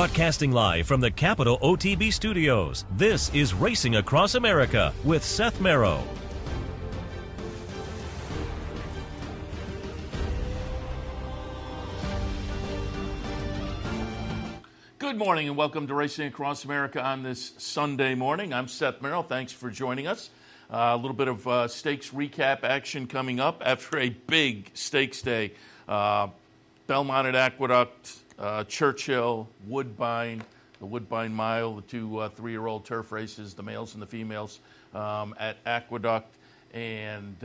Broadcasting live from the Capital OTB studios, this is Racing Across America with Seth Merrow. Good morning and welcome to Racing Across America on this Sunday morning. I'm Seth Merrow. Thanks for joining us. A little bit of stakes recap action coming up after a big stakes day. Belmont at Aqueduct, Churchill, Woodbine, the Woodbine Mile, the two 3-year-old turf races, the males and the females at Aqueduct, and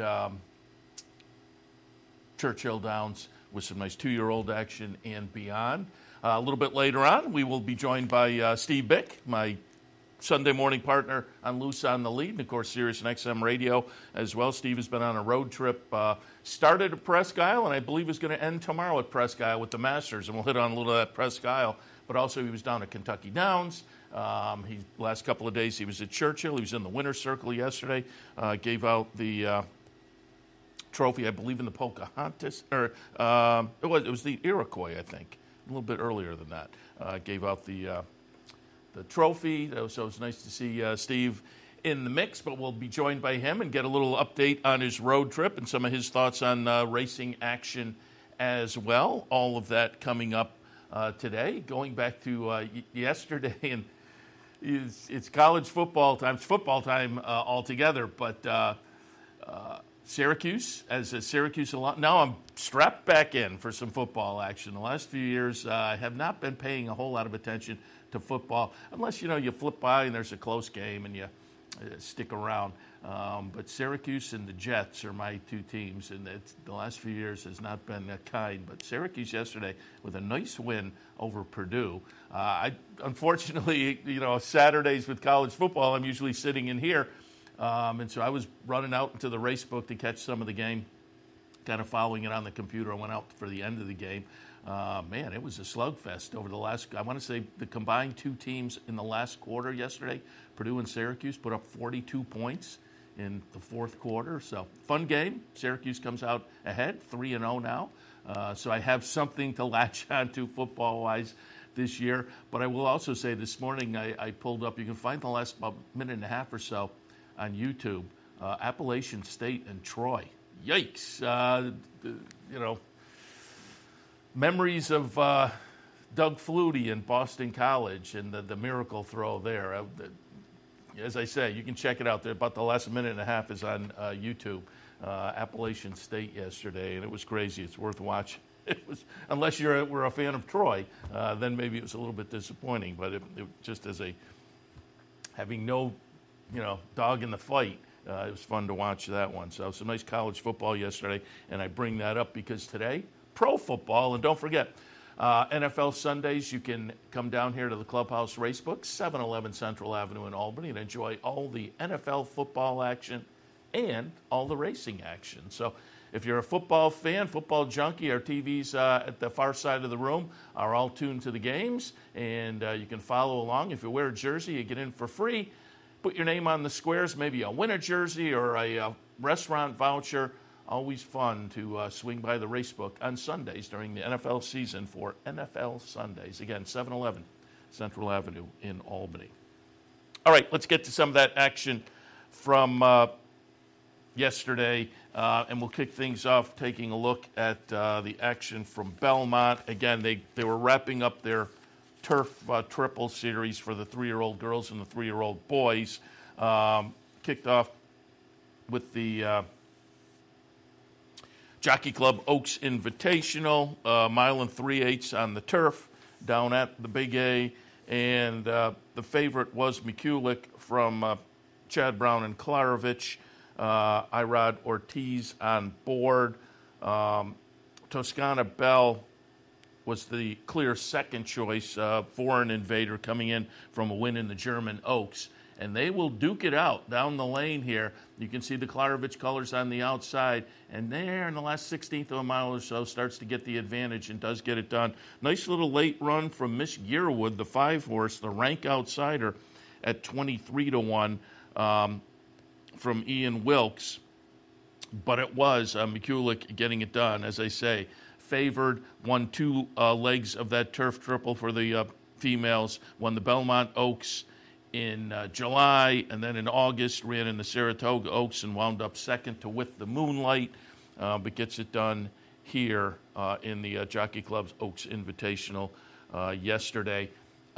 Churchill Downs with some nice 2-year-old action and beyond. A little bit later on, we will be joined by Steve Bick, my Sunday morning partner on Loose on the Lead, and of course Sirius and XM Radio as well. Steve has been on a road trip, started at Presque Isle, and I believe is going to end tomorrow at Presque Isle with the Masters, and we'll hit on a little of that Presque Isle. But also he was down at Kentucky Downs. Last couple of days he was at Churchill. He was in the winner's circle yesterday. Gave out the trophy, I believe, in the Pocahontas, or it was the Iroquois, I think, a little bit earlier than that. Gave out the trophy, so it's nice to see Steve in the mix, but we'll be joined by him and get a little update on his road trip and some of his thoughts on racing action as well. All of that coming up today. Going back to yesterday, and it's college football time. It's football time altogether, but Syracuse, as a Syracuse alum, now I'm strapped back in for some football action. The last few years, I have not been paying a whole lot of attention to football, unless, you flip by and there's a close game and you stick around. But Syracuse and the Jets are my two teams, and the last few years has not been kind. But Syracuse yesterday with a nice win over Purdue. Unfortunately, Saturdays with college football, I'm usually sitting in here. And so I was running out into the race book to catch some of the game, kind of following it on the computer. I went out for the end of the game. Man, it was a slugfest over the last, I want to say the combined two teams in the last quarter yesterday, Purdue and Syracuse, put up 42 points in the fourth quarter. So fun game. Syracuse comes out ahead, 3-0 now. So I have something to latch on to football-wise this year. But I will also say this morning I pulled up, you can find the last about minute and a half or so on YouTube, Appalachian State and Troy. Yikes. Memories of Doug Flutie in Boston College and the miracle throw there. As I say, you can check it out there. About the last minute and a half is on YouTube. Appalachian State yesterday, and it was crazy. It's worth watching. It was, unless we're a fan of Troy, then maybe it was a little bit disappointing. But it just as having no dog in the fight, it was fun to watch that one. So some nice college football yesterday, and I bring that up because today, pro football, and don't forget, NFL Sundays, you can come down here to the Clubhouse Racebook, 711 Central Avenue in Albany, and enjoy all the NFL football action and all the racing action. So if you're a football fan, football junkie, our TVs at the far side of the room are all tuned to the games, and you can follow along. If you wear a jersey, you get in for free. Put your name on the squares, maybe a winner jersey or a restaurant voucher. Always fun to swing by the Racebook on Sundays during the NFL season for NFL Sundays. Again, 711 Central Avenue in Albany. All right, let's get to some of that action from yesterday, and we'll kick things off taking a look at the action from Belmont. Again, they were wrapping up their turf triple series for the 3-year-old girls and the 3-year-old boys. Kicked off with the Jockey Club Oaks Invitational, mile and 3/8 on the turf down at the Big A. And the favorite was McCulloch from Chad Brown and Klarovich. Irod Ortiz on board. Toscana Bell was the clear second choice, foreign invader coming in from a win in the German Oaks. And they will duke it out down the lane here. You can see the Klarovich colors on the outside. And there in the last 16th of a mile or so starts to get the advantage and does get it done. Nice little late run from Miss Yearwood, the 5-horse, the rank outsider at 23-1 from Ian Wilkes. But it was McCulloch getting it done, as I say. Favored, won 2 legs of that turf triple for the females, won the Belmont Oaks in July, and then in August ran in the Saratoga Oaks and wound up second to With the Moonlight, but gets it done here in the Jockey Club's Oaks Invitational yesterday.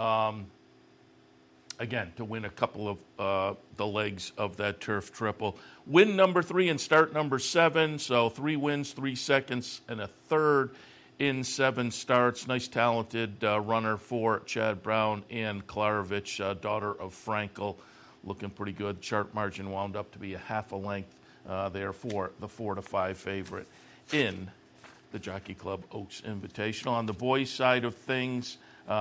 Again, to win a couple of the legs of that turf triple. Win number 3 and start number 7, so 3 wins, 3 seconds, and a third in 7 starts. Nice, talented runner for Chad Brown and Klarovich, daughter of Frankel, looking pretty good. Chart margin wound up to be a half a length there for the 4-5 favorite in the Jockey Club Oaks Invitational. On the boys' side of things,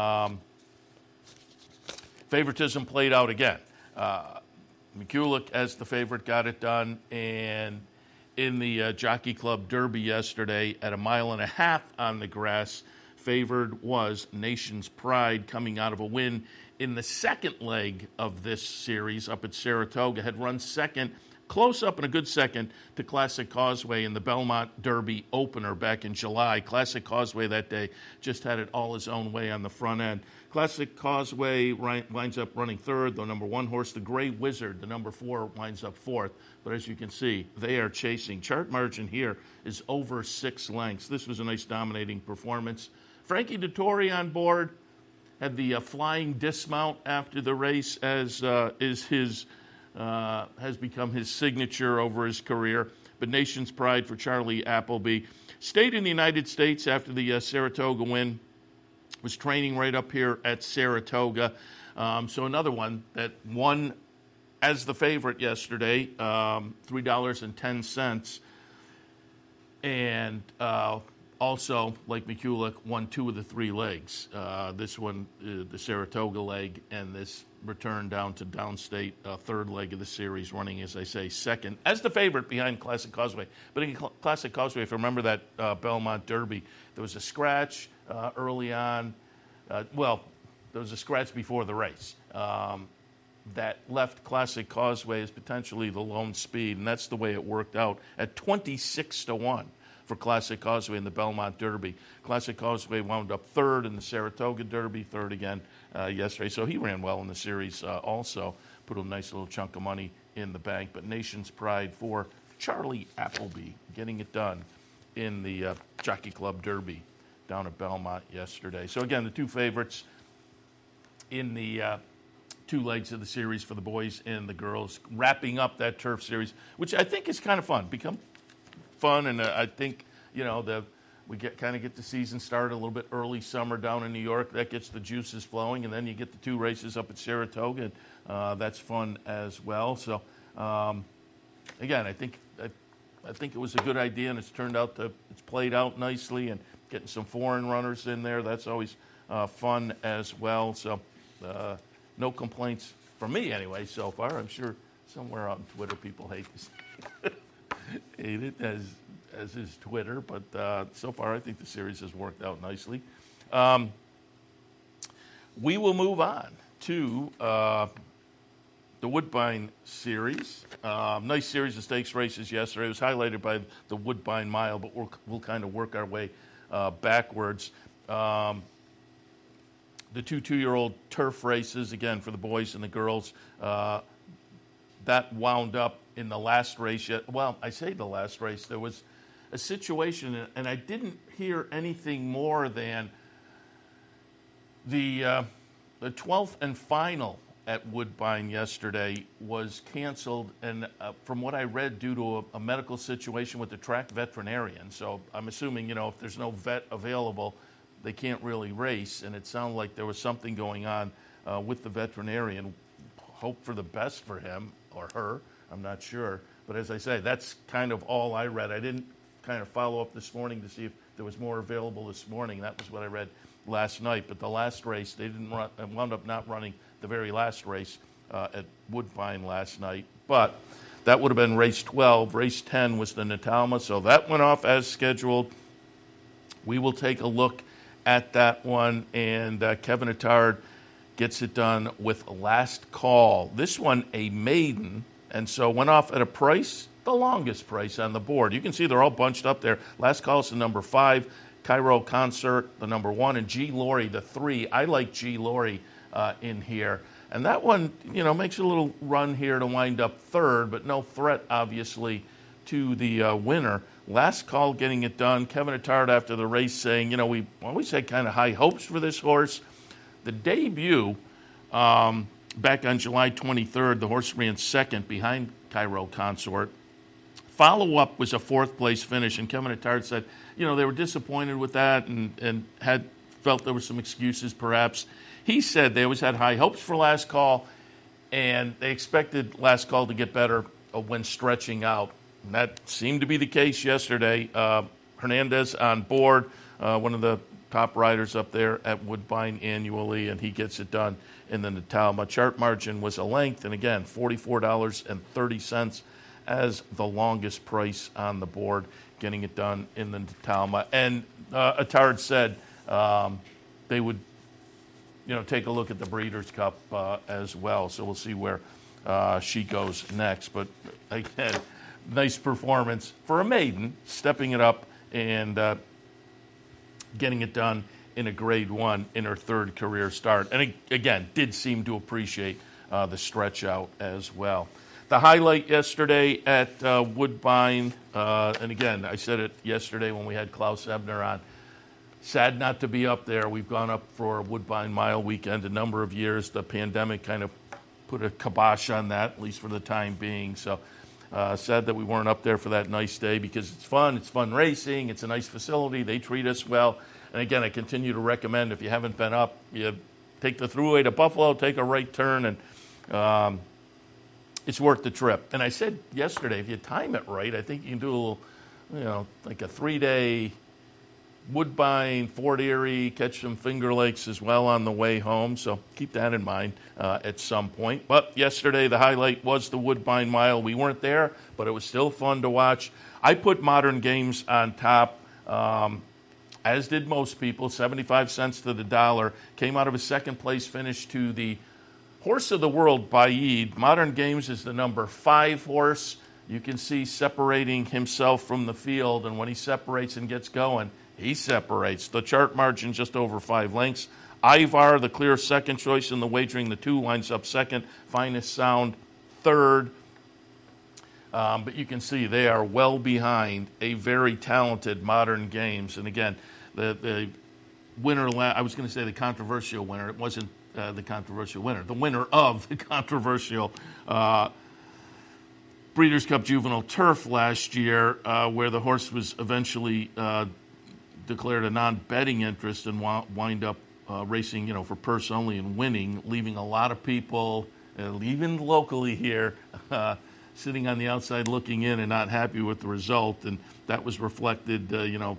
favoritism played out again. McCulloch, as the favorite, got it done, and in the Jockey Club Derby yesterday at 1.5 miles on the grass, favored was Nation's Pride, coming out of a win in the second leg of this series up at Saratoga. Had run second, close up and a good second, to Classic Causeway in the Belmont Derby opener back in July. Classic Causeway that day just had it all his own way on the front end. Classic Causeway winds up running third. The number 1 horse, the Gray Wizard, the number 4, winds up fourth. But as you can see, they are chasing. Chart margin here is over 6 lengths. This was a nice dominating performance. Frankie Dettori on board, had the flying dismount after the race, as has become his signature over his career. But Nation's Pride for Charlie Appleby stayed in the United States after the Saratoga win. Was training right up here at Saratoga. So another one that won as the favorite yesterday, $3.10. And also, like McCulloch, won 2 of the 3 legs. This one, the Saratoga leg, and this return down to downstate, third leg of the series, running, as I say, second as the favorite behind Classic Causeway. But in Classic Causeway, if you remember that Belmont Derby, there was a scratch early on. There was a scratch before the race that left Classic Causeway as potentially the lone speed, and that's the way it worked out at 26-1 for Classic Causeway in the Belmont Derby. Classic Causeway wound up third in the Saratoga Derby, third again yesterday. So he ran well in the series also, put a nice little chunk of money in the bank. But Nation's Pride for Charlie Appleby, getting it done in the Jockey Club Derby down at Belmont yesterday. So again, the 2 favorites in the 2 legs of the series for the boys and the girls, wrapping up that turf series, which I think is kind of fun. Become fun, and I think, we get the season started a little bit early summer down in New York. That gets the juices flowing, and then you get the 2 races up at Saratoga, and that's fun as well. So again, I think it was a good idea, and it's played out nicely, and getting some foreign runners in there, that's always fun as well. So no complaints from me anyway so far. I'm sure somewhere on Twitter people hate it as is Twitter, but so far I think the series has worked out nicely. We will move on to the Woodbine Series. Nice series of stakes races yesterday. It was highlighted by the Woodbine Mile, but we'll kind of work our way backwards. The 2 2-year-old turf races, again, for the boys and the girls, that wound up in the last race. Well, I say the last race. There was a situation, and I didn't hear anything more than the 12th and final at Woodbine yesterday was canceled, and from what I read, due to a medical situation with the track veterinarian. So I'm assuming, if there's no vet available, they can't really race, and it sounded like there was something going on with the veterinarian. Hope for the best for him or her, I'm not sure. But as I say, that's kind of all I read. I didn't kind of follow up this morning to see if there was more available this morning. That was what I read last night. But the last race, they didn't run, wound up not running the very last race at Woodbine last night. But that would have been race 12. Race 10 was the Natalma, so that went off as scheduled. We will take a look at that one, and Kevin Attard gets it done with Last Call. This one, a maiden, and so went off at a price, the longest price on the board. You can see they're all bunched up there. Last Call is the number 5. Cairo Concert, the number 1, and G. Laurie, the 3. I like G. Laurie in here. And that one, makes a little run here to wind up third, but no threat, obviously, to the winner. Last Call getting it done. Kevin Attard after the race saying, we always had kind of high hopes for this horse. The debut back on July 23rd, the horse ran second behind Cairo Consort. Follow-up was a fourth-place finish, and Kevin Attard said, they were disappointed with that and had felt there were some excuses perhaps. He said they always had high hopes for Last Call, and they expected Last Call to get better when stretching out. And that seemed to be the case yesterday. Hernandez on board, one of the top riders up there at Woodbine annually, and he gets it done in the Natalma. Chart margin was a length, and again, $44.30 as the longest price on the board, getting it done in the Natalma. And Attard said they would, take a look at the Breeders' Cup as well. So we'll see where she goes next. But again, nice performance for a maiden, stepping it up and getting it done in a Grade 1 in her third career start. And again, did seem to appreciate the stretch out as well. The highlight yesterday at Woodbine, and again, I said it yesterday when we had Klaus Ebner on, sad not to be up there. We've gone up for Woodbine Mile Weekend a number of years. The pandemic kind of put a kibosh on that, at least for the time being. So sad that we weren't up there for that nice day, because it's fun racing, it's a nice facility, they treat us well. And again, I continue to recommend, if you haven't been up, you take the thruway to Buffalo, take a right turn, and it's worth the trip. And I said yesterday, if you time it right, I think you can do a little, like a 3-day Woodbine, Fort Erie, catch some Finger Lakes as well on the way home. So keep that in mind at some point. But yesterday, the highlight was the Woodbine Mile. We weren't there, but it was still fun to watch. I put Modern Games on top, as did most people, 75 cents to the dollar. Came out of a second-place finish to the Horse of the World, Baid. Modern Games is the number 5 horse. You can see separating himself from the field, and when he separates and gets going, he separates. The chart margin just over 5 lengths. Ivar, the clear second choice in the wagering, the 2 lines up second. Finest Sound, third. But you can see they are well behind a very talented Modern Games. And again, the winner, I was going to say the controversial winner. It wasn't the controversial winner. The winner of the controversial Breeders' Cup Juvenile Turf last year, where the horse was eventually declared a non-betting interest and wind up racing, for purse only and winning, leaving a lot of people, even locally here, sitting on the outside looking in and not happy with the result. And that was reflected,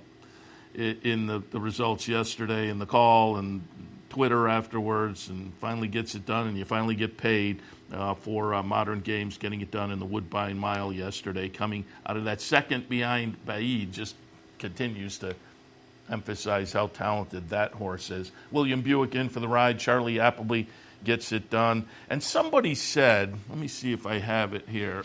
in the results yesterday in the call and Twitter afterwards, and finally gets it done, and you finally get paid for Modern Games getting it done in the Woodbine Mile yesterday. Coming out of that second behind Baid, just continues to emphasize how talented that horse is. William Buick in for the ride. Charlie Appleby gets it done. And somebody said, let me see if I have it here,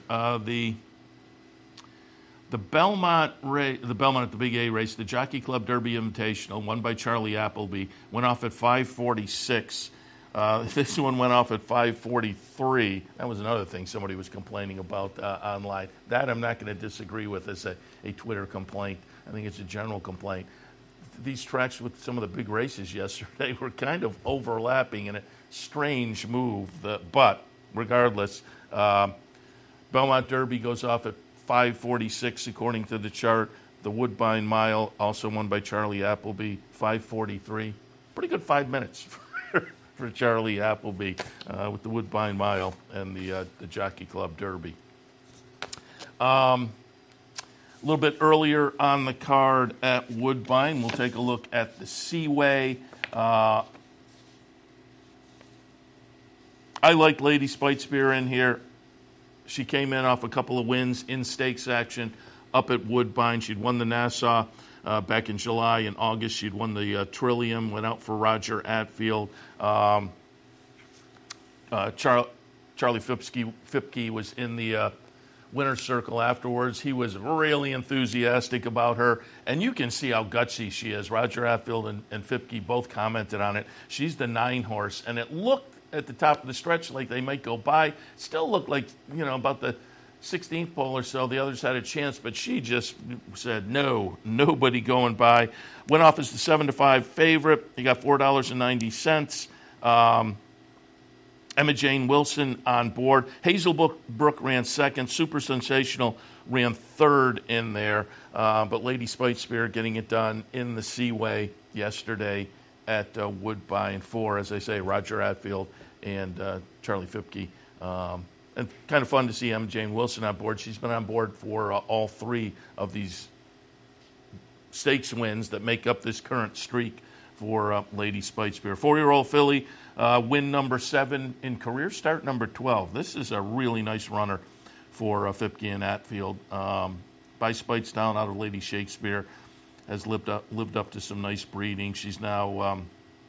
the Belmont at the Big A race, the Jockey Club Derby Invitational, won by Charlie Appleby, went off at 5:46. This one went off at 5:43. That was another thing somebody was complaining about online. That I'm not going to disagree with as a Twitter complaint. I think it's a general complaint. These tracks with some of the big races yesterday were kind of overlapping in a strange move. But regardless, Belmont Derby goes off at 5:46 according to the chart. The Woodbine Mile, also won by Charlie Appleby, 5:43. Pretty good 5 minutes for Charlie Appleby with the Woodbine Mile and the Jockey Club Derby. A little bit earlier on the card at Woodbine, we'll take a look at the Seaway. I like Lady Spitespear in here. She came in off a couple of wins in stakes action up at Woodbine. She'd won the Nassau back in July. In August, she'd won the Trillium, went out for Roger Atfield. Charlie Fipke was in the winner's circle afterwards. He was really enthusiastic about her, and you can see how gutsy she is. Roger Hatfield and Fipke both commented on it. She's the 9 horse, and it looked at the top of the stretch like they might go by. Still looked like, about the 16th pole or so, the others had a chance, but she just said, no, nobody going by. Went off as the 7-5 favorite. He got $4.90. Emma Jane Wilson on board. Hazelbrook ran second. Super Sensational ran third in there. But Lady Spitespear getting it done in the Seaway yesterday at Woodbine for, as I say, Roger Hatfield and Charlie Fipke. And kind of fun to see Emma Jane Wilson on board. She's been on board for all 3 of these stakes wins that make up this current streak for Lady Spitespear. 4-year-old filly, win number 7 in career, start number 12. This is a really nice runner for Fipke and Hatfield. By Spitestown out of Lady Shakespeare, has lived up to some nice breeding. She's now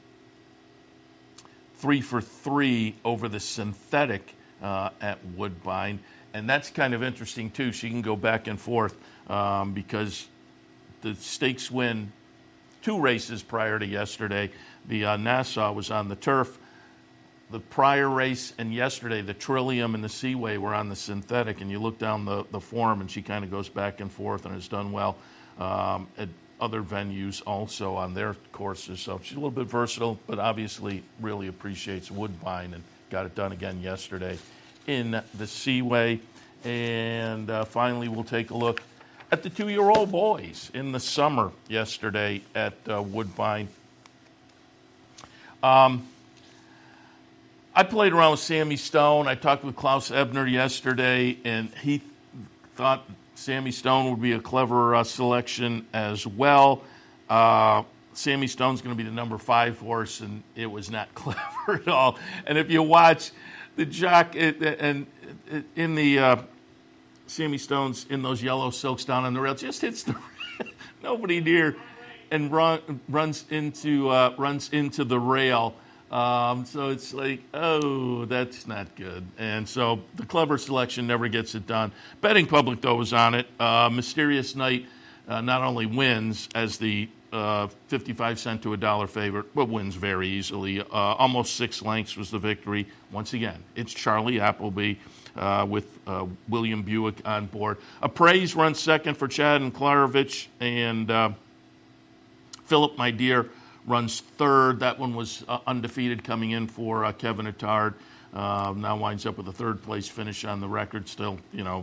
3 for 3 over the synthetic at Woodbine. And that's kind of interesting, too. She can go back and forth because the stakes win 2 races prior to yesterday. The Nassau was on the turf. The prior race and yesterday, the Trillium and the Seaway were on the synthetic. And you look down the form, and she kind of goes back and forth and has done well at other venues also on their courses. So she's a little bit versatile, but obviously really appreciates Woodbine and got it done again yesterday in the Seaway. And finally, we'll take a look at the 2-year-old boys in the summer yesterday at Woodbine. I played around with Sammy Stone. I talked with Klaus Ebner yesterday, and he thought Sammy Stone would be a clever selection as well. Sammy Stone's going to be the number 5 horse, and it was not clever at all. And if you watch the jock and in the Sammy Stone's in those yellow silks down on the rail, just hits the nobody near and runs into the rail. So it's like, oh, that's not good. And so the clever selection never gets it done. Betting public, though, was on it. Mysterious Night not only wins as the 55 cent to $1 favorite, but wins very easily. Almost 6 lengths was the victory. Once again, it's Charlie Appleby with William Buick on board. Appraise runs second for Chad and Klarovich, and Philip My Dear runs third. That one was undefeated coming in for Kevin Attard. Now winds up with a third-place finish on the record. Still,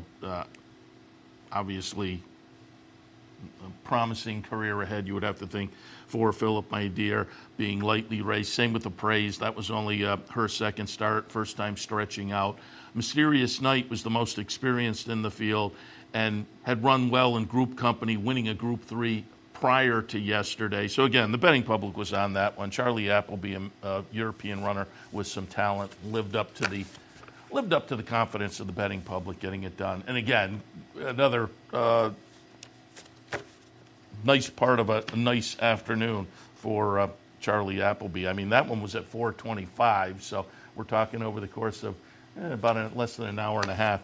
obviously a promising career ahead, you would have to think, for Philip My Dear, being lightly raced. Same with Appraise. That was only her second start, first time stretching out. Mysterious Night was the most experienced in the field and had run well in group company, winning a Group 3 prior to yesterday. So again, the betting public was on that one. Charlie Appleby, a European runner with some talent, lived up to the confidence of the betting public getting it done. And again, another nice part of a nice afternoon for Charlie Appleby. I mean, that one was at 4:25, so we're talking over the course of about less than an hour and a half.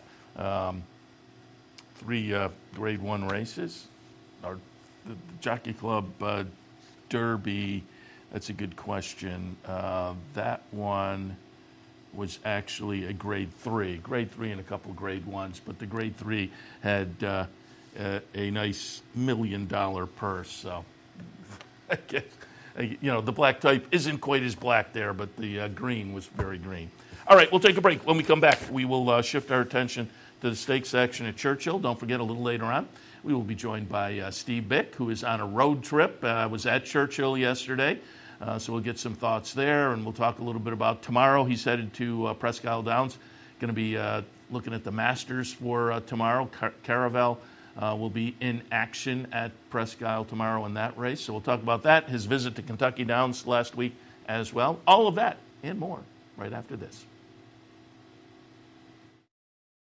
3 Grade 1 races. Or the Jockey Club Derby, that's a good question. That one was actually a Grade 3. Grade 3 and a couple Grade 1s, but the Grade 3 had a nice $1 million purse. So I guess, the black type isn't quite as black there, but the green was very green. All right, we'll take a break. When we come back, we will shift our attention to the stakes action at Churchill. Don't forget, a little later on, we will be joined by Steve Bick, who is on a road trip. Was at Churchill yesterday, so we'll get some thoughts there, and we'll talk a little bit about tomorrow. He's headed to Presque Isle Downs, going to be looking at the Masters for tomorrow. Caravel will be in action at Presque Isle tomorrow in that race, so we'll talk about that, his visit to Kentucky Downs last week as well. All of that and more right after this.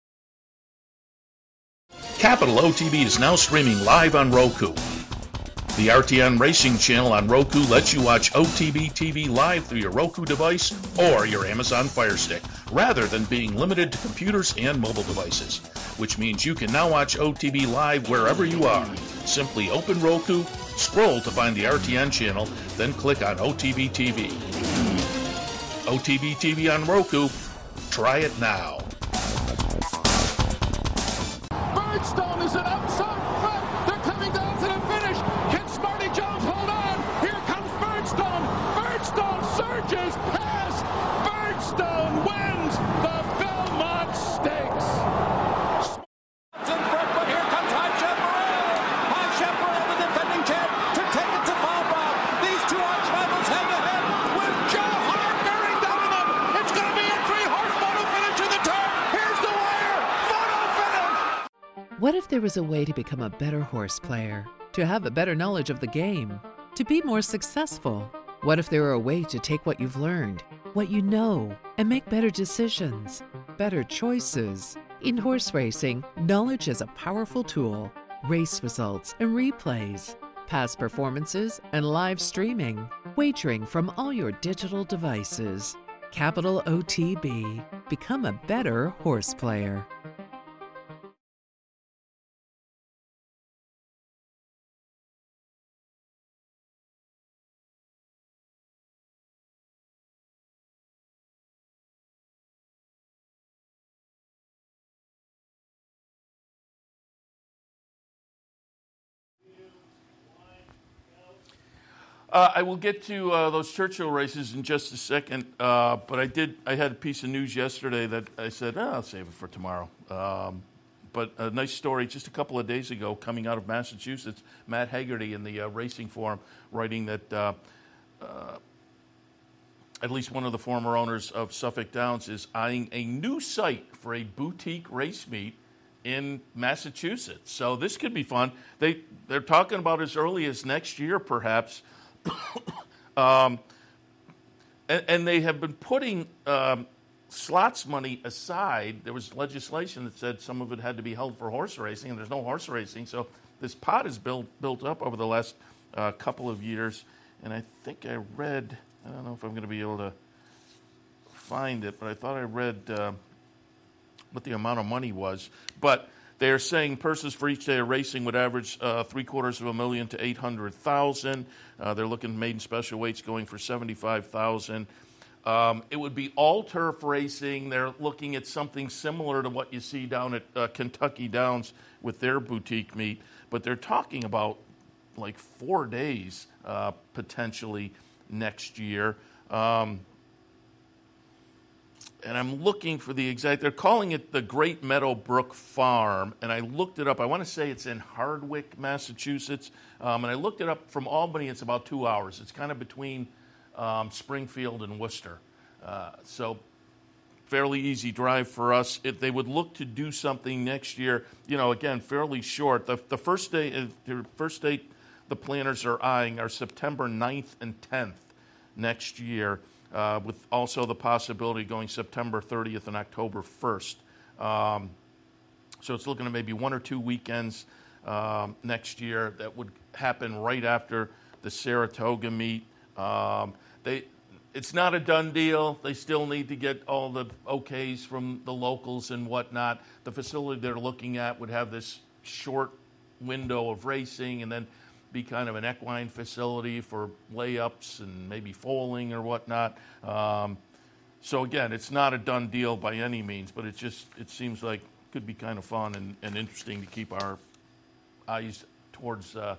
Capital OTB is now streaming live on Roku. The RTN Racing channel on Roku lets you watch OTB TV live through your Roku device or your Amazon Fire Stick, rather than being limited to computers and mobile devices, which means you can now watch OTB live wherever you are. Simply open Roku, scroll to find the RTN channel, then click on OTB TV. OTB TV on Roku. Try it now. Birdstone is an outside front. They're coming down to the finish. Can Smarty Jones hold on? Here comes Birdstone. Birdstone surges past. Birdstone wins the Belmont Stakes. In front, but here comes High Chaparral. High Chaparral, the defending champ, to take it to Bob. These two arch rivals head to head with Joe Hart bearing down on them. It's going to be a 3-horse photo finish in the turn. Here's the wire. Photo finish. What if there was a way to become a better horse player, to have a better knowledge of the game, to be more successful? What if there were a way to take what you've learned, what you know, and make better decisions, better choices? In horse racing, knowledge is a powerful tool. Race results and replays, past performances and live streaming, wagering from all your digital devices. Capital OTB. Become a better horse player. I will get to those Churchill races in just a second, but I had a piece of news yesterday that I said, I'll save it for tomorrow. But a nice story just a couple of days ago coming out of Massachusetts, Matt Haggerty in the Racing Forum writing that at least one of the former owners of Suffolk Downs is eyeing a new site for a boutique race meet in Massachusetts. So this could be fun. They're talking about as early as next year, perhaps. And they have been putting slots money aside. There was legislation that said some of it had to be held for horse racing, and there's no horse racing. So this pot is built up over the last couple of years. And I think I read, I don't know if I'm going to be able to find it, but I thought I read what the amount of money was. But they are saying purses for each day of racing would average $750,000 to $800,000. They're looking maiden special weights going for $75,000. It would be all turf racing. They're looking at something similar to what you see down at Kentucky Downs with their boutique meet. But they're talking about like 4 days potentially next year. And I'm looking for the exact, they're calling it the Great Meadowbrook Farm, and I looked it up. I want to say it's in Hardwick, Massachusetts, and I looked it up from Albany. It's about 2 hours. It's kind of between Springfield and Worcester. So fairly easy drive for us. If they would look to do something next year, again, fairly short. The first date the planners are eyeing are September 9th and 10th next year. With also the possibility going September 30th and October 1st. So it's looking at maybe 1 or 2 weekends next year that would happen right after the Saratoga meet. It's not a done deal. They still need to get all the okays from the locals and whatnot. The facility they're looking at would have this short window of racing and then be kind of an equine facility for layups and maybe foaling or whatnot. So again, it's not a done deal by any means, but it seems like it could be kind of fun and interesting to keep our eyes towards the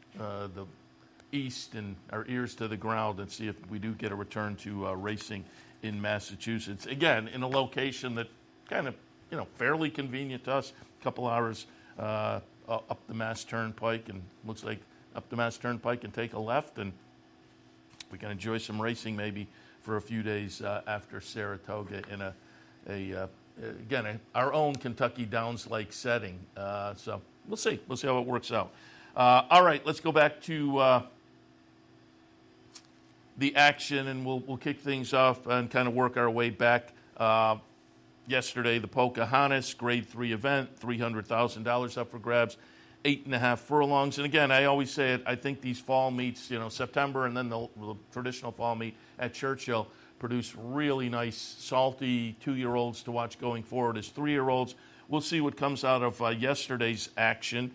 east and our ears to the ground and see if we do get a return to racing in Massachusetts. Again, in a location that kind of, fairly convenient to us, a couple hours up the Mass Turnpike, and looks like up the Mass Turnpike and take a left, and we can enjoy some racing maybe for a few days after Saratoga in our own Kentucky Downs-like setting. So we'll see. We'll see how it works out. All right, let's go back to the action, and we'll kick things off and kind of work our way back. Yesterday, the Pocahontas Grade 3 event, $300,000 up for grabs. 8.5 furlongs. And again, I always say it, I think these fall meets, September and then the traditional fall meet at Churchill produce really nice, salty 2-year-olds to watch going forward as 3-year-olds. We'll see what comes out of yesterday's action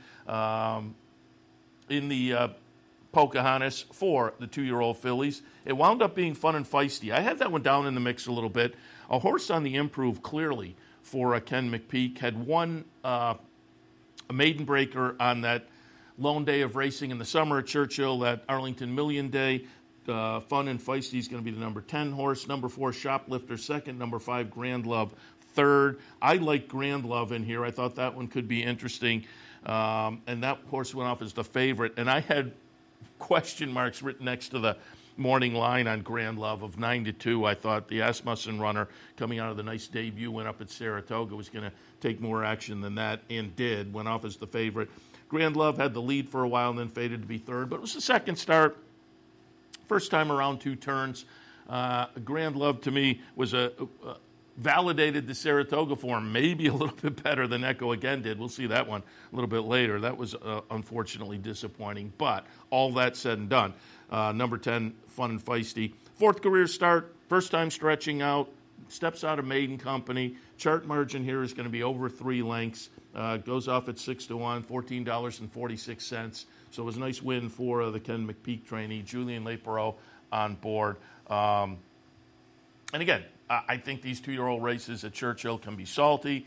in the Pocahontas for the 2-year-old fillies. It wound up being fun and feisty. I had that one down in the mix a little bit. A horse on the improve, clearly, for Ken McPeek. Had won a maiden breaker on that lone day of racing in the summer at Churchill, that Arlington Million Day. Fun and feisty is going to be the number 10 horse. Number 4, Shoplifter, second. Number 5, Grand Love, third. I like Grand Love in here. I thought that one could be interesting. And that horse went off as the favorite. And I had question marks written next to the morning line on Grand Love of 9-2. I thought the Asmussen runner, coming out of the nice debut, went up at Saratoga, was going to take more action than that, and did. Went off as the favorite. Grand Love had the lead for a while and then faded to be third. But it was the second start. First time around 2 turns. Grand Love, to me, was validated the Saratoga form maybe a little bit better than Echo Again did. We'll see that one a little bit later. That was unfortunately disappointing. But all that said and done, number 10, Fun and Feisty. 4th career start, first time stretching out, steps out of maiden company. Chart margin here is going to be over 3 lengths. Goes off at 6-1, $14.46. So it was a nice win for the Ken McPeek trainee, Julian Lepereau, on board. And again, I think these 2-year-old races at Churchill can be salty.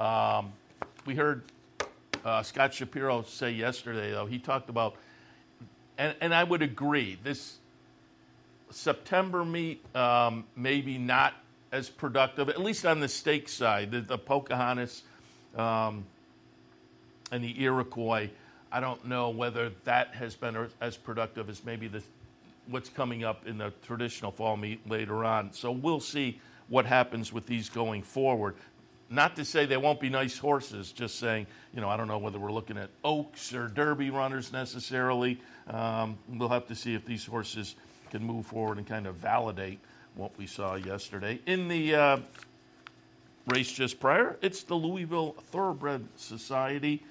We heard Scott Shapiro say yesterday, though, he talked about, and I would agree, this September meet maybe not as productive, at least on the stakes side. The Pocahontas and the Iroquois, I don't know whether that has been as productive as maybe what's coming up in the traditional fall meet later on. So we'll see what happens with these going forward. Not to say they won't be nice horses, just saying, I don't know whether we're looking at Oaks or Derby runners necessarily. We'll have to see if these horses can move forward and kind of validate what we saw yesterday. In the race just prior, it's the Louisville Thoroughbred Society.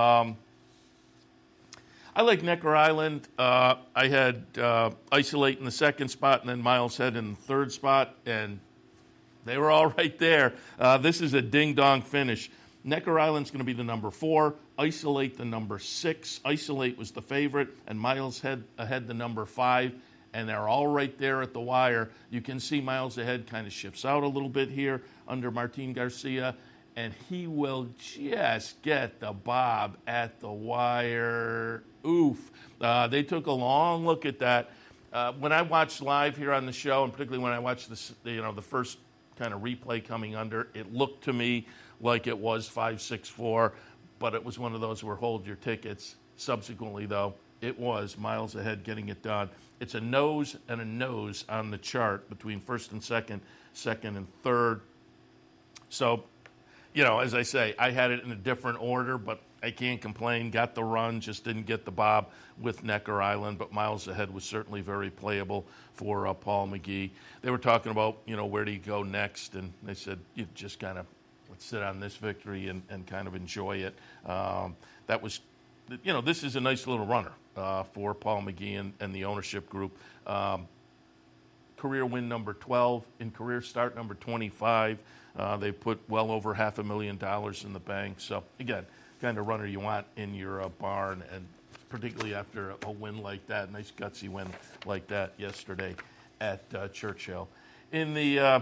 I like Necker Island. I had Isolate in the second spot and then Miles Head in the third spot, and they were all right there. This is a ding-dong finish. Necker Island's going to be the number 4, Isolate the number 6. Isolate was the favorite, and Miles Head ahead the number 5, and they're all right there at the wire. You can see Miles Ahead kind of shifts out a little bit here under Martin Garcia, and he will just get the bob at the wire. Oof. They took a long look at that. When I watched live here on the show, and particularly when I watched the first kind of replay coming under, it looked to me like it was 5-6-4, but it was one of those where hold your tickets. Subsequently, though, it was Miles Ahead getting it done. It's a nose and a nose on the chart between first and second and third. So, as I say, I had it in a different order, but I can't complain. Got the run, just didn't get the bob with Necker Island, but Miles Ahead was certainly very playable for Paul McGee. They were talking about, where do you go next, and they said, you just kind of let's sit on this victory and kind of enjoy it. That was, this is a nice little runner for Paul McGee and the ownership group. Career win number 12, in career start number 25. They put well over $500,000 in the bank. So, again, kind of runner you want in your barn, and particularly after a win like that, nice gutsy win like that yesterday at Churchill. In the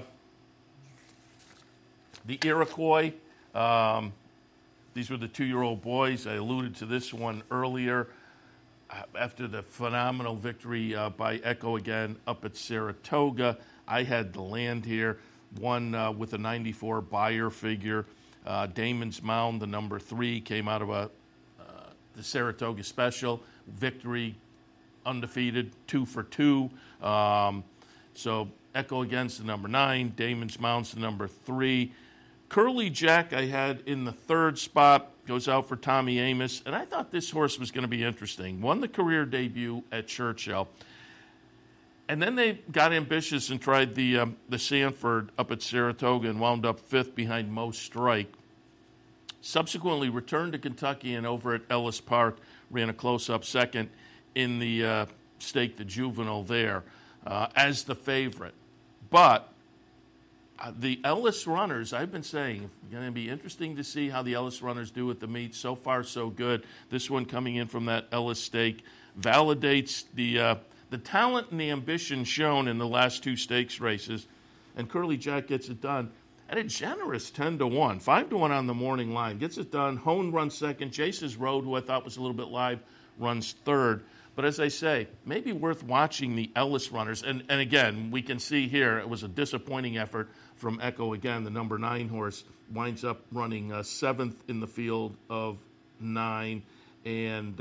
Iroquois, these were the 2-year-old boys. I alluded to this one earlier. After the phenomenal victory by Echo Again up at Saratoga, I had the land here. One with a 94 buyer figure. Damon's Mound, the number 3, came out of the Saratoga Special. Victory, undefeated, 2 for 2. So Echo Again's the number 9. Damon's Mound's the number 3. Curly Jack I had in the third spot. Goes out for Tommy Amos. And I thought this horse was going to be interesting. Won the career debut at Churchill. And then they got ambitious and tried the Sanford up at Saratoga and wound up 5th behind Mo Strike. subsequently returned to Kentucky and over at Ellis Park ran a close-up second in the stake, the Juvenile there, as the favorite. But the Ellis runners, I've been saying, it's going to be interesting to see how the Ellis runners do at the meet. So far, so good. This one coming in from that Ellis stake validates the talent and the ambition shown in the last two stakes races. And Curly Jack gets it done at a generous 10-1, 5-1 on the morning line. Gets it done. Hone runs second. Jace's Road, who I thought was a little bit live, runs third. But as I say, maybe worth watching the Ellis runners. And again, we can see here it was a disappointing effort from Echo again. The number 9 horse winds up running 7th in the field of 9. And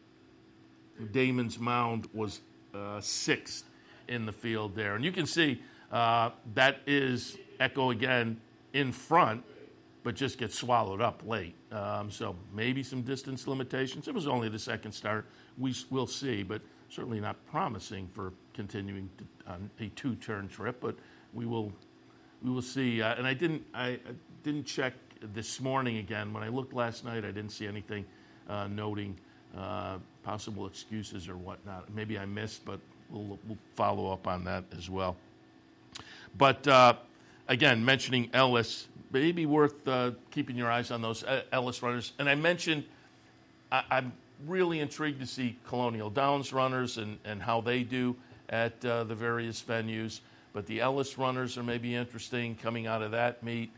Damon's Mound was 6th in the field there. And you can see that is Echo again in front, but just gets swallowed up late. So maybe some distance limitations. It was only the second start. We'll see, but certainly not promising for continuing on a 2-turn trip. But we will see. And I didn't check this morning again. When I looked last night, I didn't see anything noting possible excuses or whatnot. Maybe I missed, but we'll follow up on that as well. But again, mentioning Ellis, maybe worth keeping your eyes on those Ellis runners. And I mentioned I'm really intrigued to see Colonial Downs runners and how they do at the various venues. But the Ellis runners are maybe interesting coming out of that meet.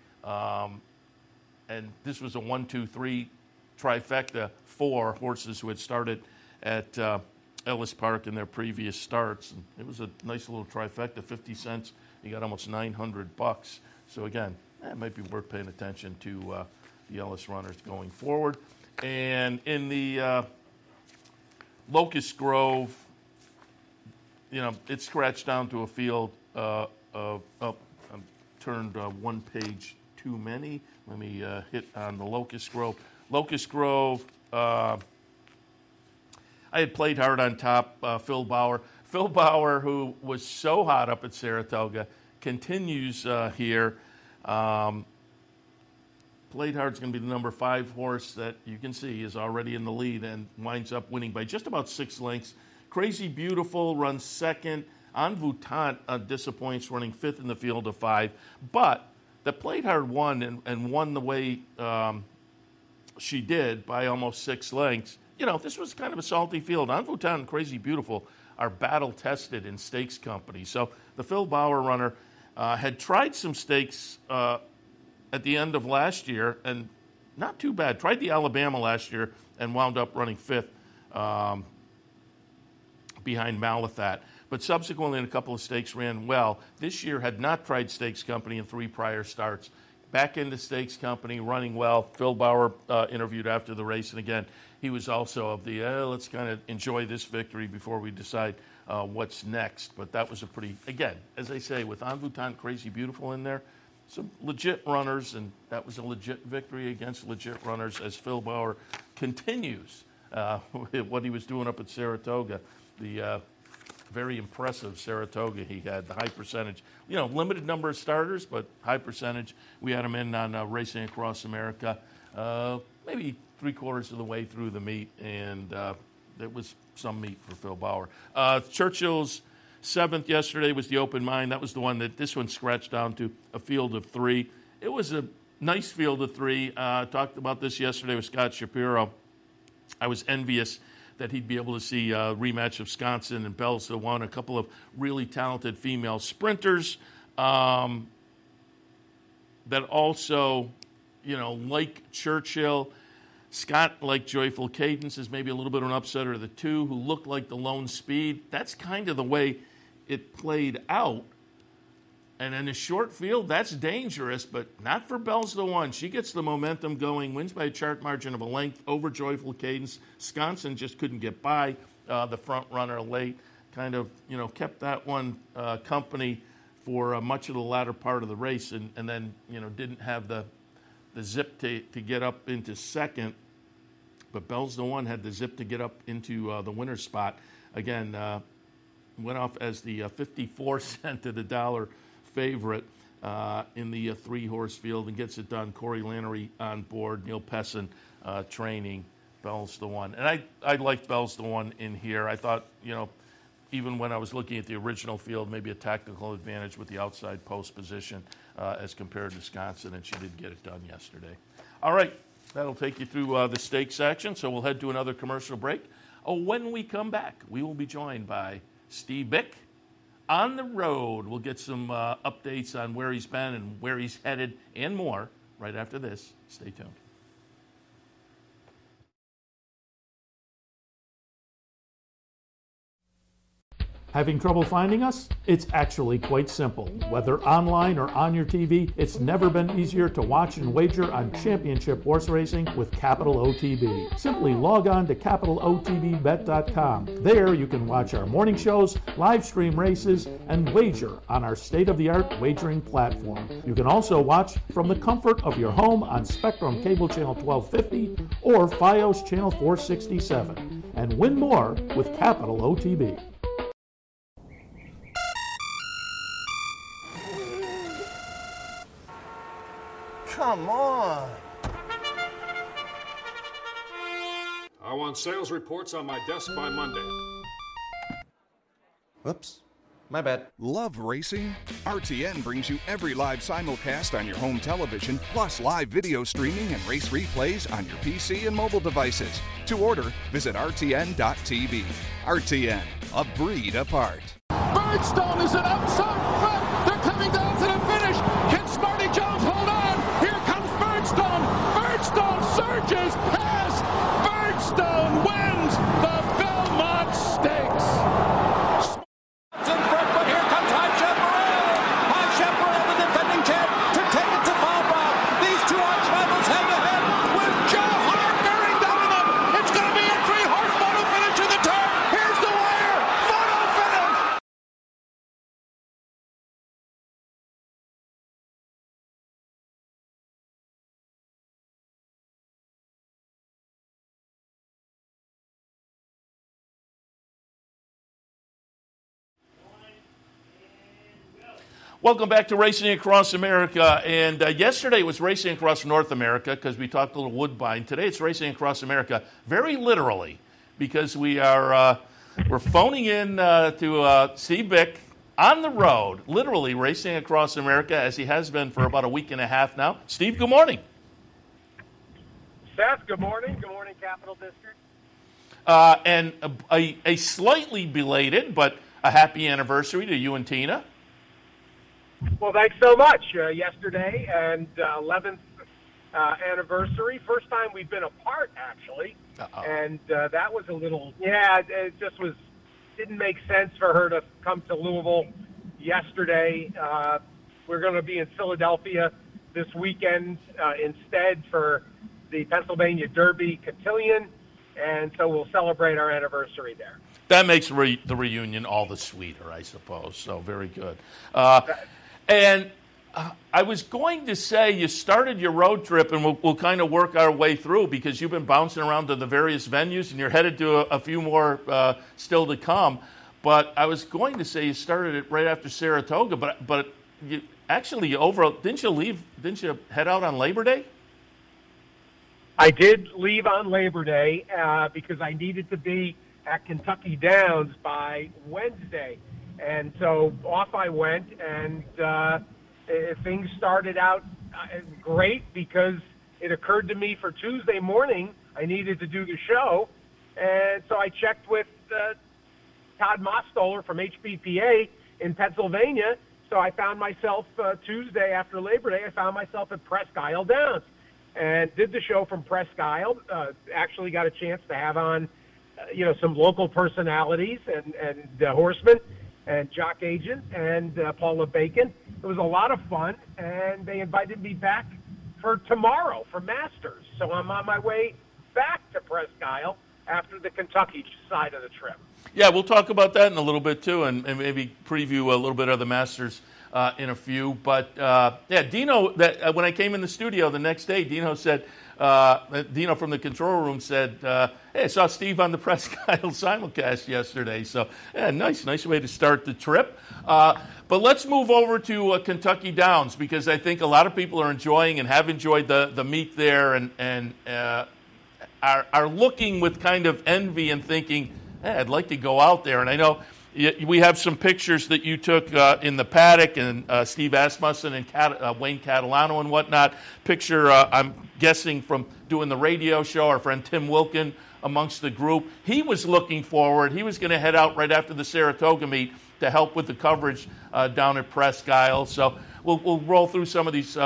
And this was a 1-2-3 trifecta for horses who had started at Ellis Park in their previous starts. And it was a nice little trifecta, 50 cents. You got almost $900. So again, it might be worth paying attention to the Ellis runners going forward. And in the Locust Grove, it scratched down to a field of I turned one page too many. Let me hit on the Locust Grove. Locust Grove, I had played hard on top, Phil Bauer. Phil Bauer, who was so hot up at Saratoga, continues here. Played Hard's going to be the number 5 horse that you can see is already in the lead and winds up winning by just about 6 lengths. Crazy Beautiful runs second. En Voutante disappoints, running 5th in the field of 5. But the Played Hard won and won the way she did by almost 6 lengths. This was kind of a salty field. En Voutante and Crazy Beautiful are battle-tested in stakes company. So the Phil Bauer runner had tried some stakes at the end of last year, and not too bad. Tried the Alabama last year and wound up running 5th behind Malathat. But subsequently in a couple of stakes ran well. This year had not tried stakes company in 3 prior starts. Back into stakes company, running well. Phil Bauer interviewed after the race, and again, he was also of the, let's kind of enjoy this victory before we decide what's next. But that was a pretty, again, as I say, with En Voutante, Crazy Beautiful in there, some legit runners, and that was a legit victory against legit runners as Phil Bauer continues what he was doing up at Saratoga. The very impressive Saratoga he had, the high percentage. Limited number of starters, but high percentage. We had him in on Racing Across America, maybe 3/4 of the way through the meet, and there was some meat for Phil Bauer. Churchill's 7th yesterday was the Open Mind. That was the one that this one scratched down to a field of 3. It was a nice field of 3. Talked about this yesterday with Scott Shapiro. I was envious that he'd be able to see a rematch of Sconson and Bells the One, a couple of really talented female sprinters that also, like Churchill. Scott, like Joyful Cadence, is maybe a little bit of an upsetter of the two, who looked like the lone speed. That's kind of the way it played out. And in a short field, that's dangerous, but not for Bells the One. She gets the momentum going, wins by a chart margin of a length over Joyful Cadence. Sconson just couldn't get by the front runner late. Kind of, kept that one company for much of the latter part of the race, and then, didn't have the zip to get up into second. But Bells the One had the zip to get up into the winner's spot. Again, went off as the 54 cent to the dollar favorite. in the three-horse field and gets it done. Corey Lannery on board, Neil Pessin training. Bell's the one. And I liked Bell's the one in here. I thought, even when I was looking at the original field, maybe a tactical advantage with the outside post position as compared to Wisconsin, and she did get it done yesterday. All right, that'll take you through the stake section, so we'll head to another commercial break. When we come back, we will be joined by Steve Bick on the road. We'll get some updates on where he's been and where he's headed and more right after this. Stay tuned. Having trouble finding us? It's actually quite simple. Whether online or on your TV, it's never been easier to watch and wager on championship horse racing with Capital OTB. Simply log on to capitalotbbet.com. There you can watch our morning shows, live stream races, and wager on our state-of-the-art wagering platform. You can also watch from the comfort of your home on Spectrum Cable Channel 1250 or Fios Channel 467. And win more with Capital OTB. Come on. I want sales reports on my desk by Monday. Whoops. My bad. Love racing? RTN brings you every live simulcast on your home television, plus live video streaming and race replays on your PC and mobile devices. To order, visit rtn.tv. RTN, a breed apart. Birdstone is an outside front. They're coming down to the finish. Can Smarty Jones hold on? Here comes Birdstone. Birdstone surges past. Birdstone wins the Belmont Stakes. In front, but here comes High Chaparral. High Chaparral, the defending champ, to take it to Falbach. These two arch rivals head to head with Joe Hart bearing down on them. It's going to be a three-horse photo finish in the turn. Here's the wire. Photo finish. Welcome back to Racing Across America. And yesterday was Racing Across North America because we talked a little Woodbine. Today it's Racing Across America, very literally, because we're phoning in to Steve Bick on the road, literally racing across America as he has been for about a week and a half now. Steve, good morning. Seth, good morning. Good morning, Capital District. And a slightly belated but a happy anniversary to you and Tina. Well, thanks so much. Yesterday and 11th anniversary. First time we've been apart, actually. Uh-oh. And that was a little, it just didn't make sense for her to come to Louisville yesterday. We're going to be in Philadelphia this weekend instead for the Pennsylvania Derby Cotillion. And so we'll celebrate our anniversary there. That makes the reunion all the sweeter, I suppose. So very good. And I was going to say you started your road trip, and we'll kind of work our way through because you've been bouncing around to the various venues, and you're headed to a few more still to come. But I was going to say you started it right after Saratoga, but you actually didn't you head out on Labor Day? I did leave on Labor Day because I needed to be at Kentucky Downs by Wednesday. And so off I went, and things started out great because it occurred to me for Tuesday morning I needed to do the show. And so I checked with Todd Mostoller from HBPA in Pennsylvania. So I found myself Tuesday after Labor Day, I found myself at Presque Isle Downs and did the show from Presque Isle. Actually got a chance to have on, some local personalities and horsemen and jock agent and Paula Bacon. It was a lot of fun, and they invited me back for tomorrow for Masters. So I'm on my way back to Presque Isle after the Kentucky side of the trip. Yeah, we'll talk about that in a little bit, too, and maybe preview a little bit of the Masters in a few. But, Dino, when I came in the studio the next day, Dino said, Dino from the control room said, hey, I saw Steve on the Presque Isle simulcast yesterday. So, yeah, nice way to start the trip. But let's move over to Kentucky Downs, because I think a lot of people are enjoying and have enjoyed the meet there and are looking with kind of envy and thinking, hey, I'd like to go out there. And I know we have some pictures that you took in the paddock, and Steve Asmussen and Wayne Catalano and whatnot. Picture, I'm guessing, from doing the radio show, our friend Tim Wilkin amongst the group. He was looking forward. He was going to head out right after the Saratoga meet to help with the coverage down at Presque Isle. So we'll roll through some of these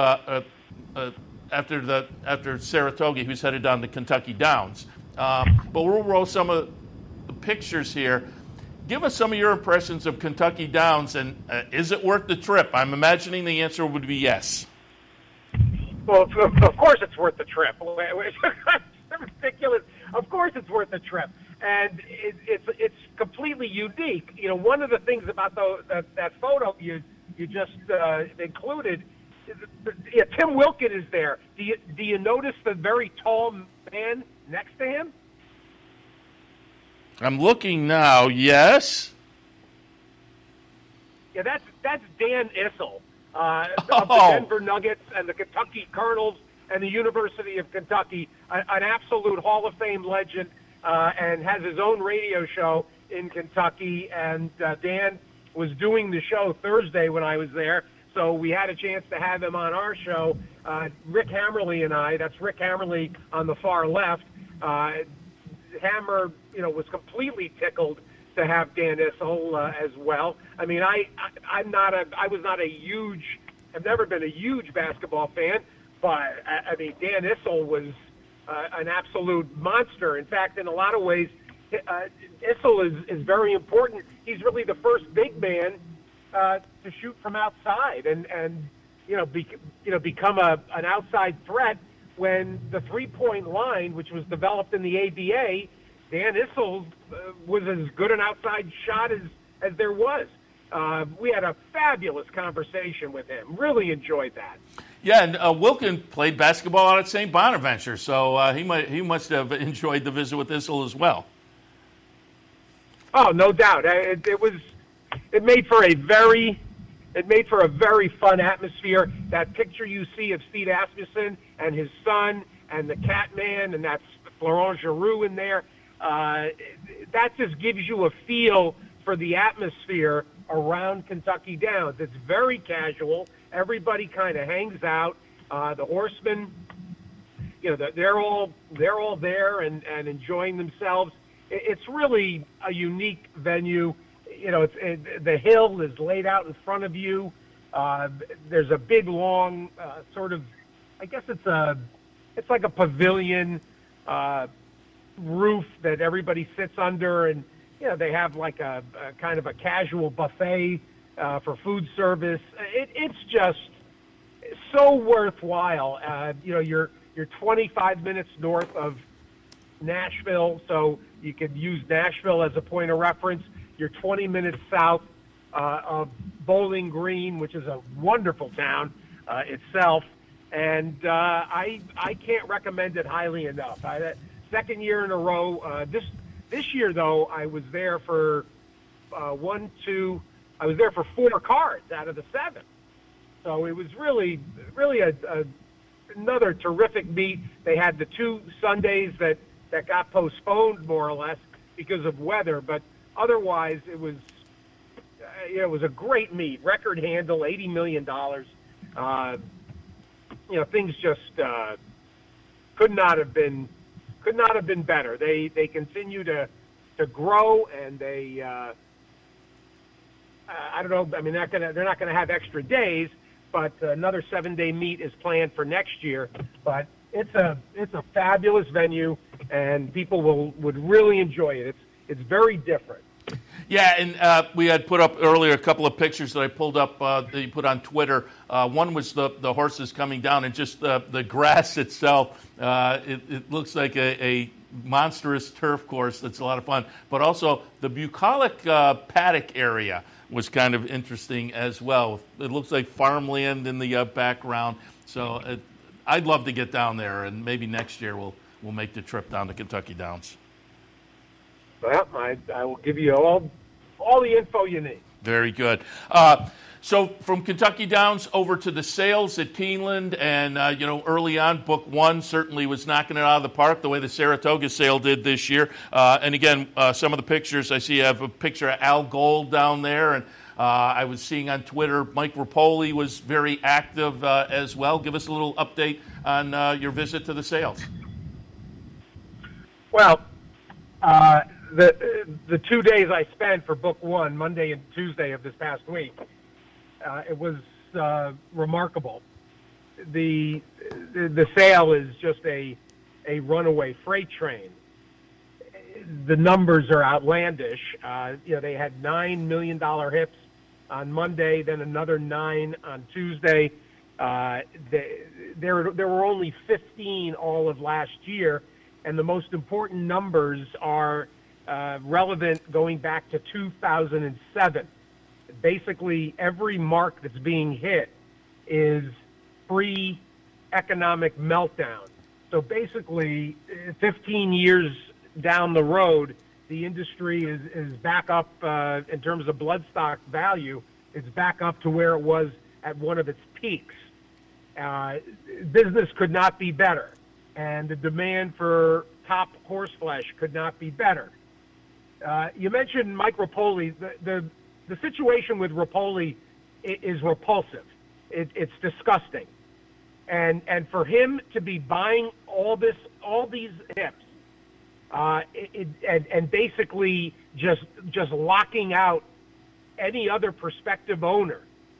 after Saratoga. He was headed down to Kentucky Downs. But we'll roll some of the pictures here. Give us some of your impressions of Kentucky Downs, and is it worth the trip? I'm imagining the answer would be yes. Well, of course it's worth the trip. It's ridiculous. Of course it's worth the trip. And it's completely unique. You know, one of the things about that photo you just included, Tim Wilkin is there. Do you notice the very tall man next to him? I'm looking now, yes. Yeah, that's Dan Issel of the Denver Nuggets and the Kentucky Colonels and the University of Kentucky, an absolute Hall of Fame legend, and has his own radio show in Kentucky. And Dan was doing the show Thursday when I was there, so we had a chance to have him on our show. Rick Hammerly and I, that's Rick Hammerly on the far left, Hammer, was completely tickled to have Dan Issel as well. I mean, I've never been a huge basketball fan, but I mean, Dan Issel was an absolute monster. In fact, in a lot of ways, Issel is very important. He's really the first big man to shoot from outside and become an outside threat. When the three-point line, which was developed in the ABA, Dan Issel was as good an outside shot as there was. We had a fabulous conversation with him. Really enjoyed that. Yeah, and Wilkin played basketball out at St. Bonaventure, so he must have enjoyed the visit with Issel as well. Oh, no doubt. It made for a very fun atmosphere. That picture you see of Steve Asmussen and his son and the Catman, and that's Florent Giroux in there, that just gives you a feel for the atmosphere around Kentucky Downs. It's very casual. Everybody kind of hangs out. The horsemen, they're all there and enjoying themselves. It's really a unique venue. The hill is laid out in front of you. There's a big, long sort of, I guess it's like a pavilion roof that everybody sits under, and they have like a kind of a casual buffet for food service. It's just so worthwhile. You're 25 minutes north of Nashville, so you could use Nashville as a point of reference. You're 20 minutes south of Bowling Green, which is a wonderful town itself, and I can't recommend it highly enough. Second year in a row. This year, though, I was there for I was there for 4 cards out of the 7. So it was really another terrific meet. They had the 2 Sundays that got postponed more or less because of weather, but otherwise it was a great meet. Record handle, $80 million. Things just could not have been better. They continue to grow, and they I don't know. I mean, they're not gonna have extra days, but another 7-day meet is planned for next year. But it's a fabulous venue, and people would really enjoy it. It's very different. Yeah, and we had put up earlier a couple of pictures that I pulled up that you put on Twitter. One was the horses coming down, and just the grass itself. It looks like a monstrous turf course that's a lot of fun. But also the bucolic paddock area was kind of interesting as well. It looks like farmland in the background. So I'd love to get down there, and maybe next year we'll make the trip down to Kentucky Downs. Well, I will give you all the info you need. Very good. So from Kentucky Downs over to the sales at Keeneland, and early on, Book One certainly was knocking it out of the park the way the Saratoga sale did this year. And again, some of the pictures I see, I have a picture of Al Gold down there, and I was seeing on Twitter Mike Rapoli was very active as well. Give us a little update on your visit to the sales. Well, the 2 days I spent for Book One, Monday and Tuesday of this past week, it was remarkable. The sale is just a runaway freight train. The numbers are outlandish. They had $9 million hips on Monday, then another 9 on Tuesday. There were only 15 all of last year, and the most important numbers are relevant going back to 2007. Basically, every mark that's being hit is pre-economic meltdown. So basically, 15 years down the road, the industry is back up in terms of bloodstock value. It's back up to where it was at one of its peaks. Business could not be better, and the demand for top horse flesh could not be better. You mentioned Mike Rapoli. The situation with Rapoli is repulsive. It's disgusting, and for him to be buying all these hips, and basically just locking out any other prospective owner,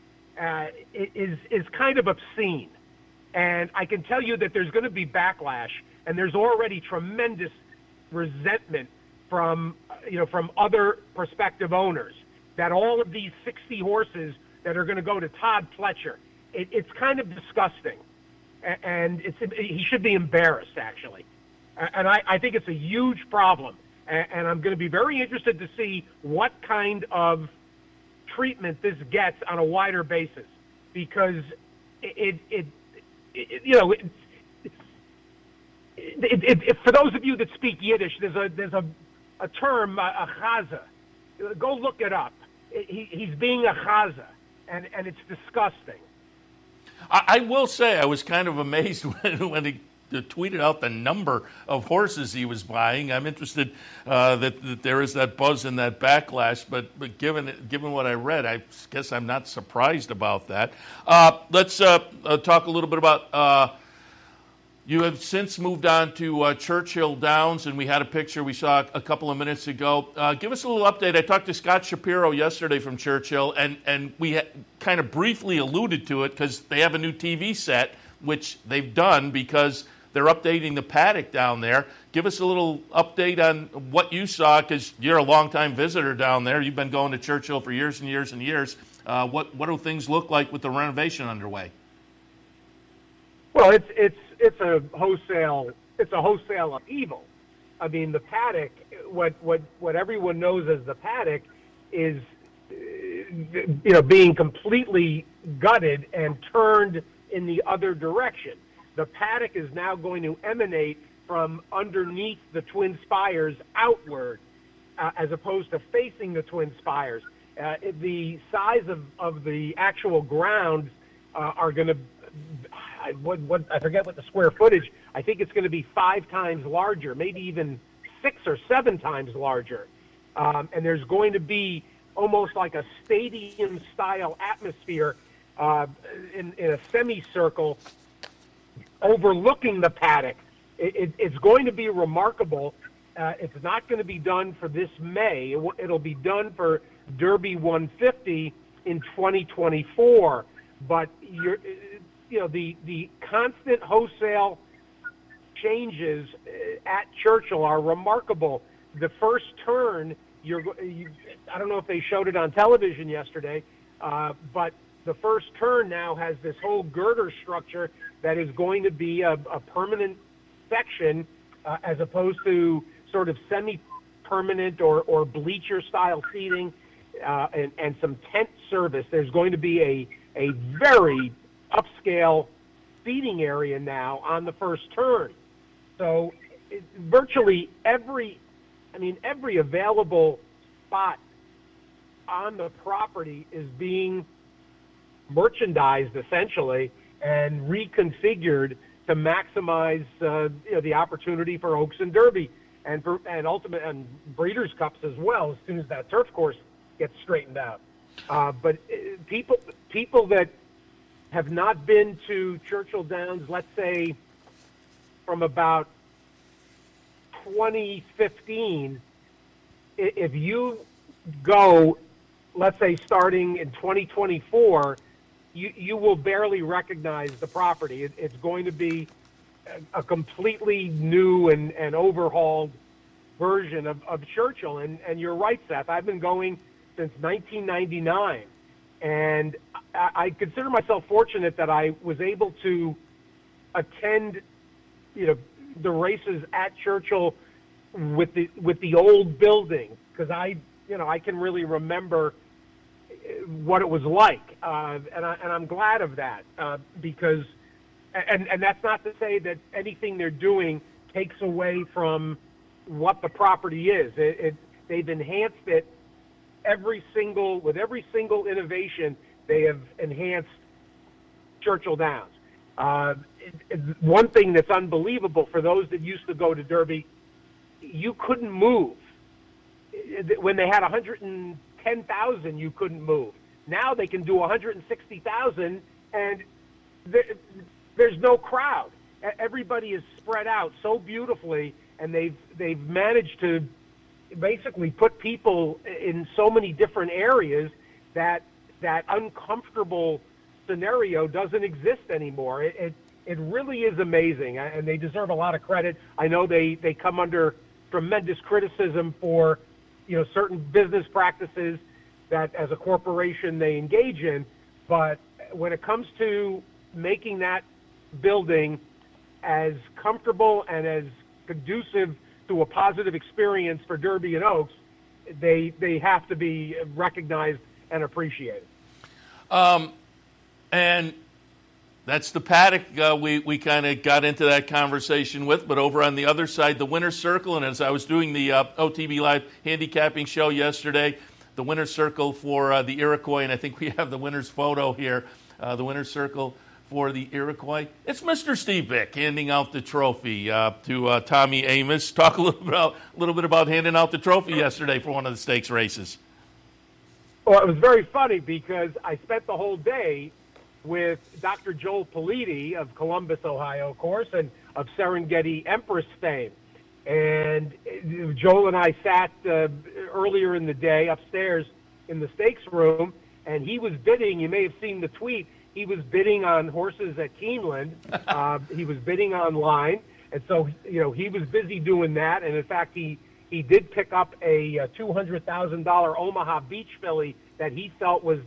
is kind of obscene. And I can tell you that there's going to be backlash, and there's already tremendous resentment from other prospective owners, that all of these 60 horses that are going to go to Todd Pletcher, it's kind of disgusting, and he should be embarrassed, actually. And I think it's a huge problem, and I'm going to be very interested to see what kind of treatment this gets on a wider basis, because for those of you that speak Yiddish, there's a term, a chaza. Go look it up. He's being a chaza, and it's disgusting. I will say I was kind of amazed when he tweeted out the number of horses he was buying. I'm interested that there is that buzz and that backlash, but given what I read, I guess I'm not surprised about that. Let's talk a little bit about you have since moved on to Churchill Downs, and we had a picture we saw a couple of minutes ago. Give us a little update. I talked to Scott Shapiro yesterday from Churchill, and we kind of briefly alluded to it because they have a new TV set, which they've done because they're updating the paddock down there. Give us a little update on what you saw, because you're a longtime visitor down there. You've been going to Churchill for years and years and years. What do things look like with the renovation underway? Well, it's a wholesale upheaval. I mean, the paddock, what everyone knows as the paddock, is being completely gutted and turned in the other direction. The paddock is now going to emanate from underneath the Twin Spires outward, as opposed to facing the Twin Spires. The size of the actual grounds are going to, I forget what the square footage. I think it's going to be 5 times larger, maybe even 6 or 7 times larger. And there's going to be almost like a stadium-style atmosphere in a semicircle overlooking the paddock. It's going to be remarkable. It's not going to be done for this May. It'll be done for Derby 150 in 2024. But the constant wholesale changes at Churchill are remarkable. The first turn, I don't know if they showed it on television yesterday, but the first turn now has this whole girder structure that is going to be a permanent section, as opposed to sort of semi-permanent or bleacher-style seating, and some tent service. There's going to be a very upscale feeding area now on the first turn. So virtually every available spot on the property is being merchandised essentially and reconfigured to maximize the opportunity for Oaks and Derby and Breeders' Cups as well as soon as that turf course gets straightened out. But people that have not been to Churchill Downs, let's say from about 2015, if you go, let's say starting in 2024, you will barely recognize the property. It's going to be a completely new and overhauled version of Churchill. And you're right, Seth. I've been going since 1999. And I consider myself fortunate that I was able to attend, the races at Churchill with the old building, because I can really remember what it was like, and I'm glad of that, because, and that's not to say that anything they're doing takes away from what the property is. They've enhanced it with every single innovation. They have enhanced Churchill Downs. One thing that's unbelievable for those that used to go to Derby, you couldn't move. When they had 110,000, you couldn't move. Now they can do 160,000, and there's no crowd. Everybody is spread out so beautifully, and they've managed to basically put people in so many different areas that uncomfortable scenario doesn't exist anymore. It really is amazing, and they deserve a lot of credit. I know they come under tremendous criticism for certain business practices that as a corporation they engage in, but when it comes to making that building as comfortable and as conducive to a positive experience for Derby and Oaks, they have to be recognized and appreciated. And that's the paddock we kind of got into that conversation with. But over on the other side, the winner's circle, and as I was doing the OTB Live handicapping show yesterday, the winner's circle for the Iroquois, and I think we have the winner's photo here, the winner's circle for the Iroquois. It's Mr. Steve Vick handing out the trophy to Tommy Amos. Talk a little bit about handing out the trophy yesterday for one of the stakes races. Well, it was very funny because I spent the whole day with Dr. Joel Politi of Columbus, Ohio, of course, and of Serengeti Empress fame. And Joel and I sat earlier in the day upstairs in the stakes room, and he was bidding. You may have seen the tweet. He was bidding on horses at Keeneland. He was bidding online. And so, he was busy doing that. And, in fact, he did pick up a $200,000 Omaha Beach filly that he felt was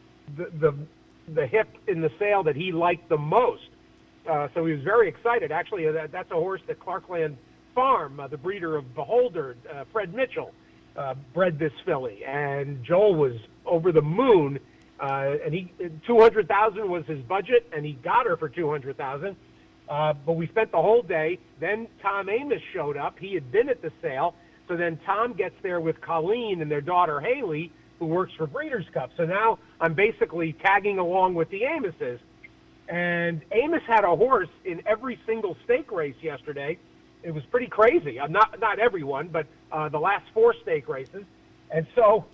the hip in the sale that he liked the most. So he was very excited. Actually, that's a horse that Clarkland Farm, the breeder of Beholder, Fred Mitchell, bred this filly. And Joel was over the moon. And $200,000 was his budget, and he got her for $200,000. But we spent the whole day. Then Tom Amos showed up. He had been at the sale. So then Tom gets there with Colleen and their daughter Haley, who works for Breeders' Cup. So now I'm basically tagging along with the Amoses. And Amos had a horse in every single stake race yesterday. It was pretty crazy. Not everyone, but the last 4 stake races. And so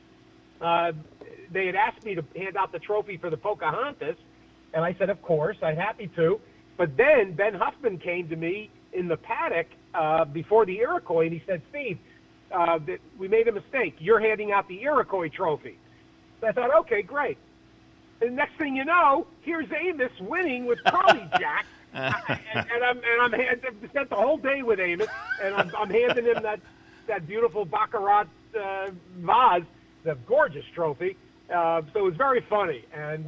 they had asked me to hand out the trophy for the Pocahontas, and I said, of course, I'm happy to. But then Ben Huffman came to me in the paddock before the Iroquois, and he said, Steve, that we made a mistake. You're handing out the Iroquois trophy. So I thought, okay, great. And next thing you know, here's Amos winning with Curly Jack, and I'm spent the whole day with Amos, and I'm handing him that beautiful Baccarat vase, the gorgeous trophy. So it was very funny, and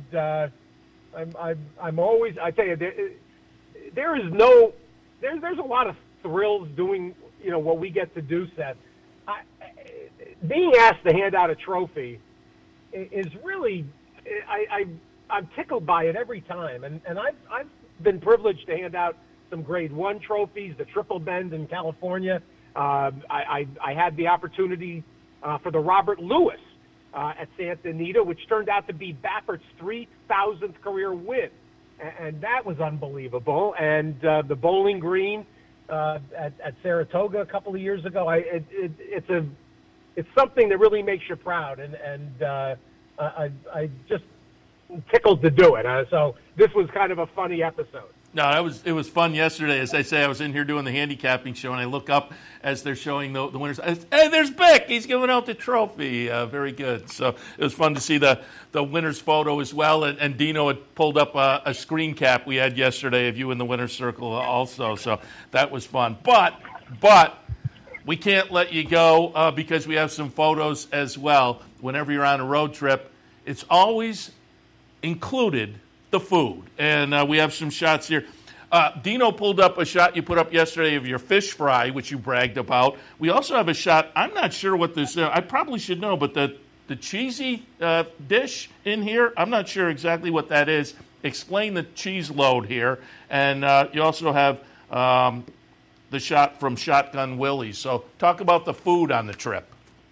I'm always, I tell you, there's a lot of thrills doing what we get to do, Seth. Being asked to hand out a trophy is really, I'm tickled by it every time, and been privileged to hand out some Grade 1 trophies, the Triple Bend in California. I had the opportunity for the Robert Lewis at Santa Anita, which turned out to be Baffert's 3,000th career win. And that was unbelievable. And the Bowling Green at Saratoga a couple of years ago, it's something that really makes you proud. And I just tickled to do it. So this was kind of a funny episode. No, it was fun yesterday. As I say, I was in here doing the handicapping show, and I look up as they're showing the winners. Hey, there's Bick. He's giving out the trophy. Very good. So it was fun to see the winner's photo as well. And Dino had pulled up a screen cap we had yesterday of you in the winner's circle also. So that was fun. But we can't let you go because we have some photos as well. Whenever you're on a road trip, it's always included the food. And we have some shots here. Dino pulled up a shot you put up yesterday of your fish fry, which you bragged about. We also have a shot, I'm not sure what this is. I probably should know, but the cheesy dish in here, I'm not sure exactly what that is. Explain the cheese load here. And you also have the shot from Shotgun Willie. So talk about the food on the trip.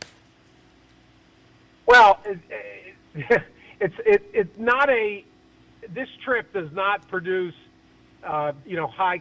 Well, it's not a... This trip does not produce, high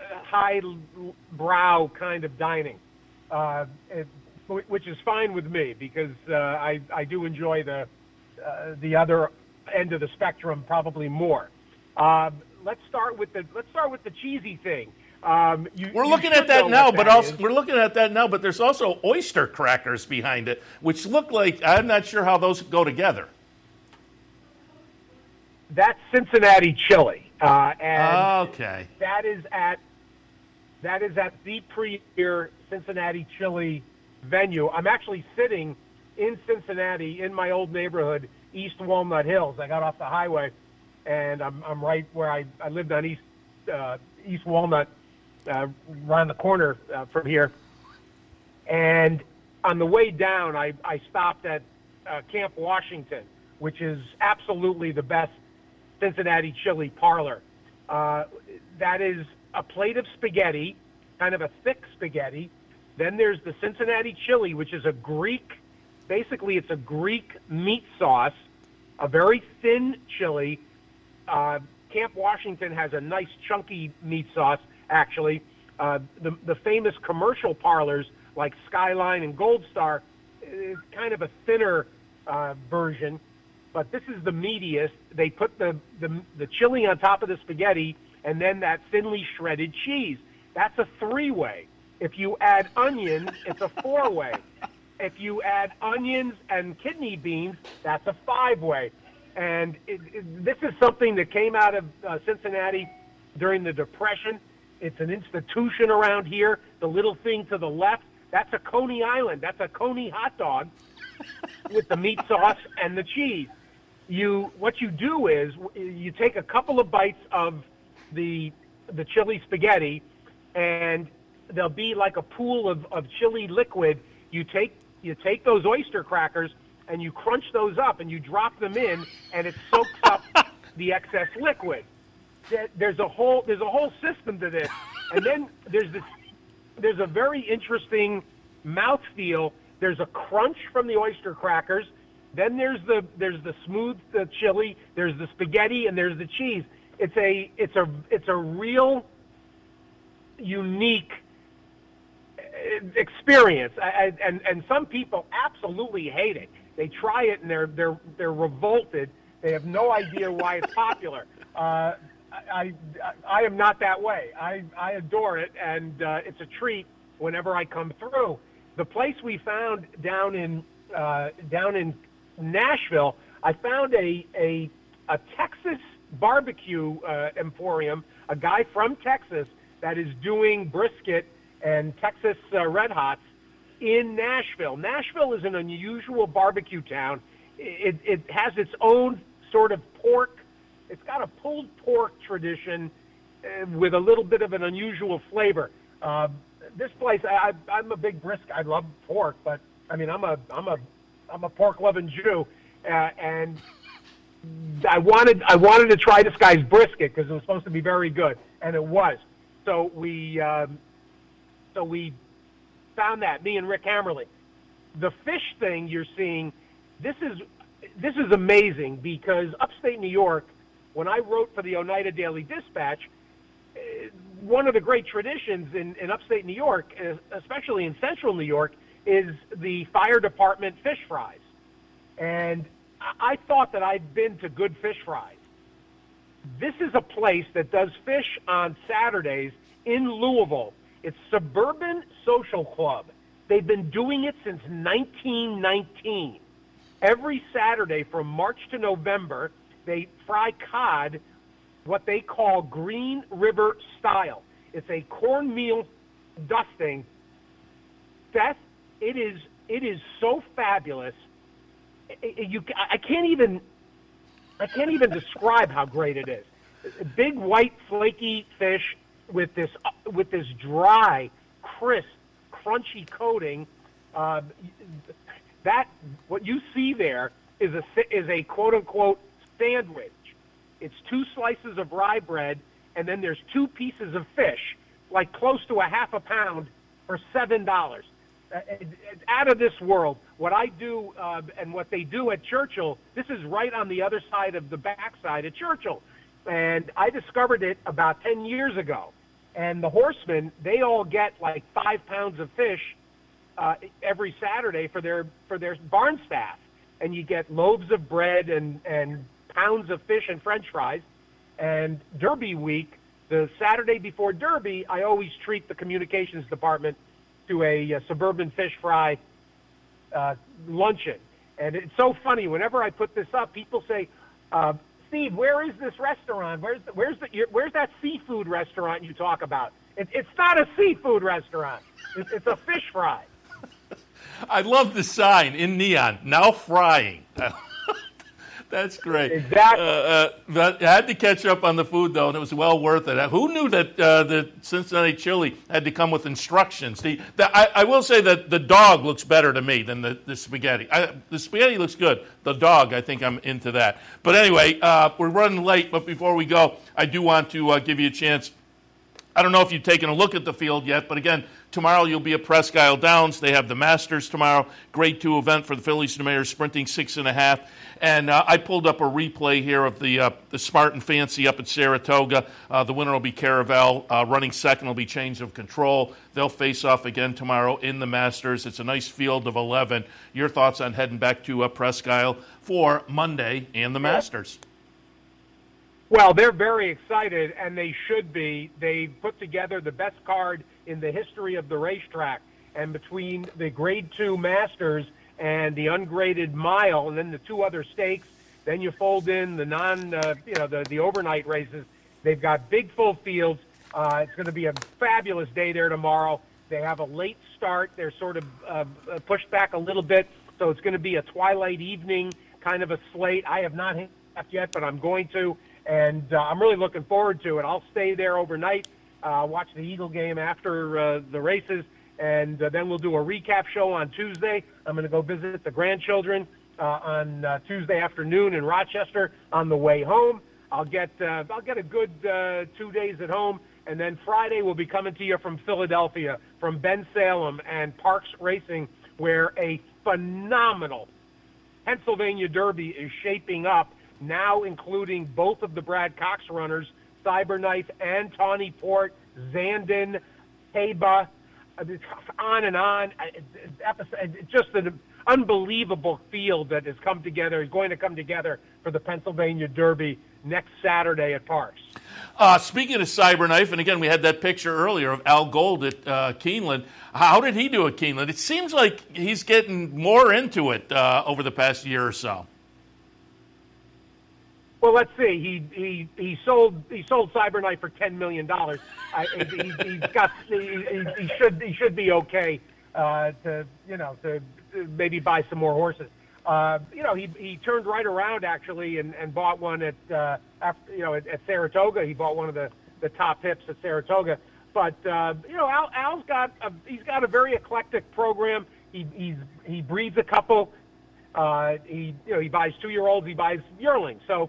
brow kind of dining, which is fine with me because I do enjoy the other end of the spectrum probably more. Let's start with the cheesy thing. We're looking at that now, but there's also oyster crackers behind it, which look like, I'm not sure how those go together. That's Cincinnati chili, and okay. That is at the premier Cincinnati chili venue. I'm actually sitting in Cincinnati in my old neighborhood, East Walnut Hills. I got off the highway, and I'm right where I lived on East Walnut, around the corner from here. And on the way down, I stopped at Camp Washington, which is absolutely the best Cincinnati chili parlor. That is a plate of spaghetti, kind of a thick spaghetti. Then there's the Cincinnati chili, which is basically it's a Greek meat sauce, a very thin chili. Camp Washington has a nice chunky meat sauce, actually. The famous commercial parlors like Skyline and Gold Star is kind of a thinner version. But this is the meatiest. They put the chili on top of the spaghetti and then that thinly shredded cheese. That's a 3-way. If you add onions, it's a 4-way. If you add onions and kidney beans, that's a 5-way. And this is something that came out of Cincinnati during the Depression. It's an institution around here. The little thing to the left, that's a Coney Island. That's a Coney hot dog with the meat sauce and the cheese. What you do is you take a couple of bites of the chili spaghetti, and there'll be like a pool of chili liquid. You take those oyster crackers and you crunch those up and you drop them in, and it soaks up the excess liquid. There's a whole system to this, and then there's a very interesting mouthfeel. There's a crunch from the oyster crackers. Then there's the smooth chili. There's the spaghetti, and there's the cheese. It's a real unique experience, and some people absolutely hate it. They try it and they're revolted. They have no idea why it's popular. I am not that way. I adore it, and it's a treat whenever I come through. The place we found down in Nashville, I found a Texas barbecue emporium, a guy from Texas that is doing brisket and Texas Red Hots in Nashville. Nashville is an unusual barbecue town. It has its own sort of pork. It's got a pulled pork tradition with a little bit of an unusual flavor. This place, I'm a big brisket. I love pork, but I mean, I'm a pork-loving Jew, and I wanted to try this guy's brisket because it was supposed to be very good, and it was. So we found that, me and Rick Hammerly. The fish thing you're seeing, this is amazing because upstate New York, when I wrote for the Oneida Daily Dispatch, one of the great traditions in upstate New York, especially in central New York, is the fire department fish fries. And I thought that I'd been to good fish fries. This is a place that does fish on Saturdays in Louisville. It's Suburban Social Club. They've been doing it since 1919. Every Saturday from March to November, they fry cod, what they call Green River style. It's a cornmeal dusting. Seth, it is so fabulous. I can't even describe how great it is. Big white flaky fish with this dry, crisp, crunchy coating. That what you see there is a quote unquote sandwich. It's 2 slices of rye bread, and then there's 2 pieces of fish, like close to a half a pound, for $7. It's out of this world. What I do and what they do at Churchill, this is right on the other side of the backside of Churchill. And I discovered it about 10 years ago. And the horsemen, they all get like 5 pounds of fish every Saturday for their barn staff. And you get loaves of bread and pounds of fish and French fries. And Derby week, the Saturday before Derby, I always treat the communications department to a suburban fish fry luncheon. And it's so funny. Whenever I put this up, people say, Steve, where is this restaurant? Where's that seafood restaurant you talk about? It's not a seafood restaurant. It's a fish fry. I love the sign in neon, now frying. That's great. Exactly. But I had to catch up on the food, though, and it was well worth it. Who knew that the Cincinnati chili had to come with instructions? I will say that the dog looks better to me than the spaghetti. The spaghetti looks good. The dog, I think I'm into that. But anyway, we're running late, but before we go, I do want to give you a chance. I don't know if you've taken a look at the field yet, but again, tomorrow you'll be at Presque Isle Downs. They have the Masters tomorrow. Grade 2 event for the Phillies and Mares, sprinting 6.5. And I pulled up a replay here of the Smart and Fancy up at Saratoga. The winner will be Caravel. Running second will be Change of Control. They'll face off again tomorrow in the Masters. It's a nice field of 11. Your thoughts on heading back to Presque Isle for Monday and the Masters? Well, they're very excited, and they should be. They put together the best card in the history of the racetrack. And between the Grade 2 Masters and the ungraded mile, and then the 2 other stakes, then you fold in the the overnight races. They've got big full fields. It's going to be a fabulous day there tomorrow. They have a late start. They're sort of pushed back a little bit, so it's going to be a twilight evening kind of a slate. I have not hit yet, but I'm going to. And I'm really looking forward to it. I'll stay there overnight, watch the Eagle game after the races, and then we'll do a recap show on Tuesday. I'm going to go visit the grandchildren on Tuesday afternoon in Rochester on the way home. I'll get a good 2 days at home, and then Friday we'll be coming to you from Philadelphia, from Ben Salem and Parks Racing, where a phenomenal Pennsylvania Derby is shaping up, now including both of the Brad Cox runners, Cyberknife and Tawny Port, Zandon, Heba, on and on. It's just an unbelievable field that has come together, is going to come together for the Pennsylvania Derby next Saturday at Parks. Speaking of Cyberknife, and again, we had that picture earlier of Al Gold at Keeneland. How did he do at Keeneland? It seems like he's getting more into it over the past year or so. Well, let's see. He sold Cyberknife for $10 million. He should be okay to maybe buy some more horses. He turned right around actually and bought one at Saratoga. He bought one of the top hips at Saratoga. But Al's got a very eclectic program. He breeds a couple He buys 2-year-olds, he buys yearlings. So,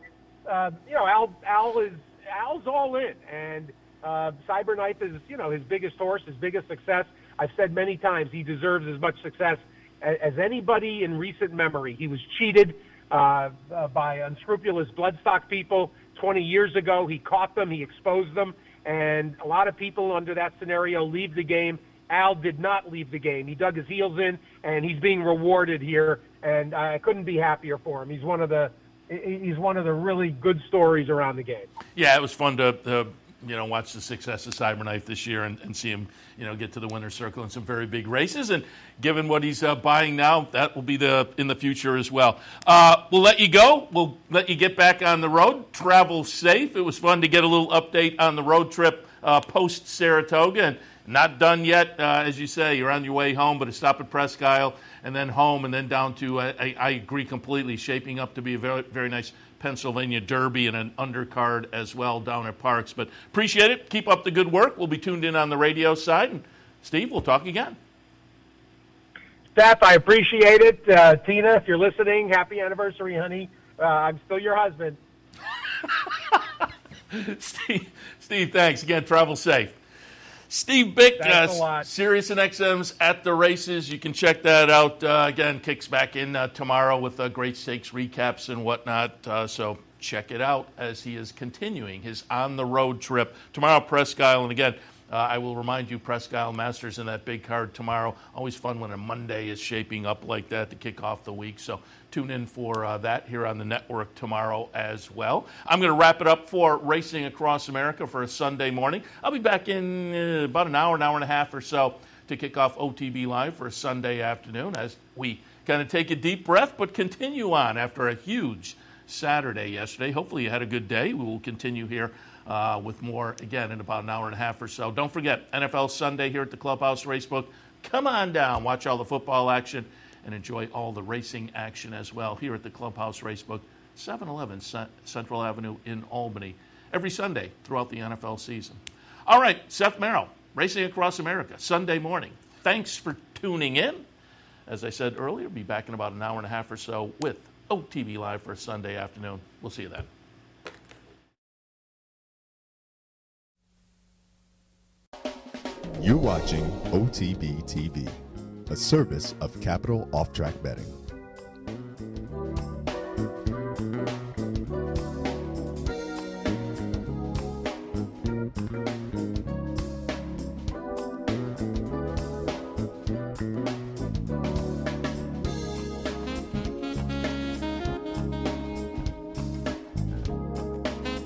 Al's all in, and Cyberknife is, his biggest horse, his biggest success. I've said many times he deserves as much success as anybody in recent memory. He was cheated by unscrupulous bloodstock people 20 years ago. He caught them, he exposed them, and a lot of people under that scenario leave the game. Al did not leave the game. He dug his heels in, and he's being rewarded here, and I couldn't be happier for him. He's one of the really good stories around the game. Yeah, it was fun to watch the success of Cyberknife this year and see him, get to the winner's circle in some very big races. And given what he's buying now, that will be in the future as well. We'll let you go. We'll let you get back on the road. Travel safe. It was fun to get a little update on the road trip post Saratoga. And not done yet, as you say. You're on your way home, but a stop at Presque Isle and then home and then down to, I agree completely, shaping up to be a very, very nice Pennsylvania Derby and an undercard as well down at Parks. But appreciate it. Keep up the good work. We'll be tuned in on the radio side. And Steve, we'll talk again. Steph, I appreciate it. Tina, if you're listening, happy anniversary, honey. I'm still your husband. Steve, thanks. Again, travel safe. Steve Bick, Sirius and XM's At the Races. You can check that out. Again, kicks back in tomorrow with great stakes recaps and whatnot. So check it out as he is continuing his on-the-road trip. Tomorrow, Presque Isle. And again, I will remind you, Presque Isle Masters in that big card tomorrow. Always fun when a Monday is shaping up like that to kick off the week. So tune in for that here on the network tomorrow as well. I'm going to wrap it up for Racing Across America for a Sunday morning. I'll be back in about an hour and a half or so to kick off OTB Live for a Sunday afternoon as we kind of take a deep breath but continue on after a huge Saturday yesterday. Hopefully you had a good day. We will continue here with more, again, in about an hour and a half or so. Don't forget, NFL Sunday here at the Clubhouse Racebook. Come on down, watch all the football action, and enjoy all the racing action as well here at the Clubhouse Racebook, 711 Central Avenue in Albany, every Sunday throughout the NFL season. All right, Seth Merrill, Racing Across America, Sunday morning. Thanks for tuning in. As I said earlier, be back in about an hour and a half or so with OTB Live for a Sunday afternoon. We'll see you then. You're watching OTB TV, a service of Capital Off Track Betting.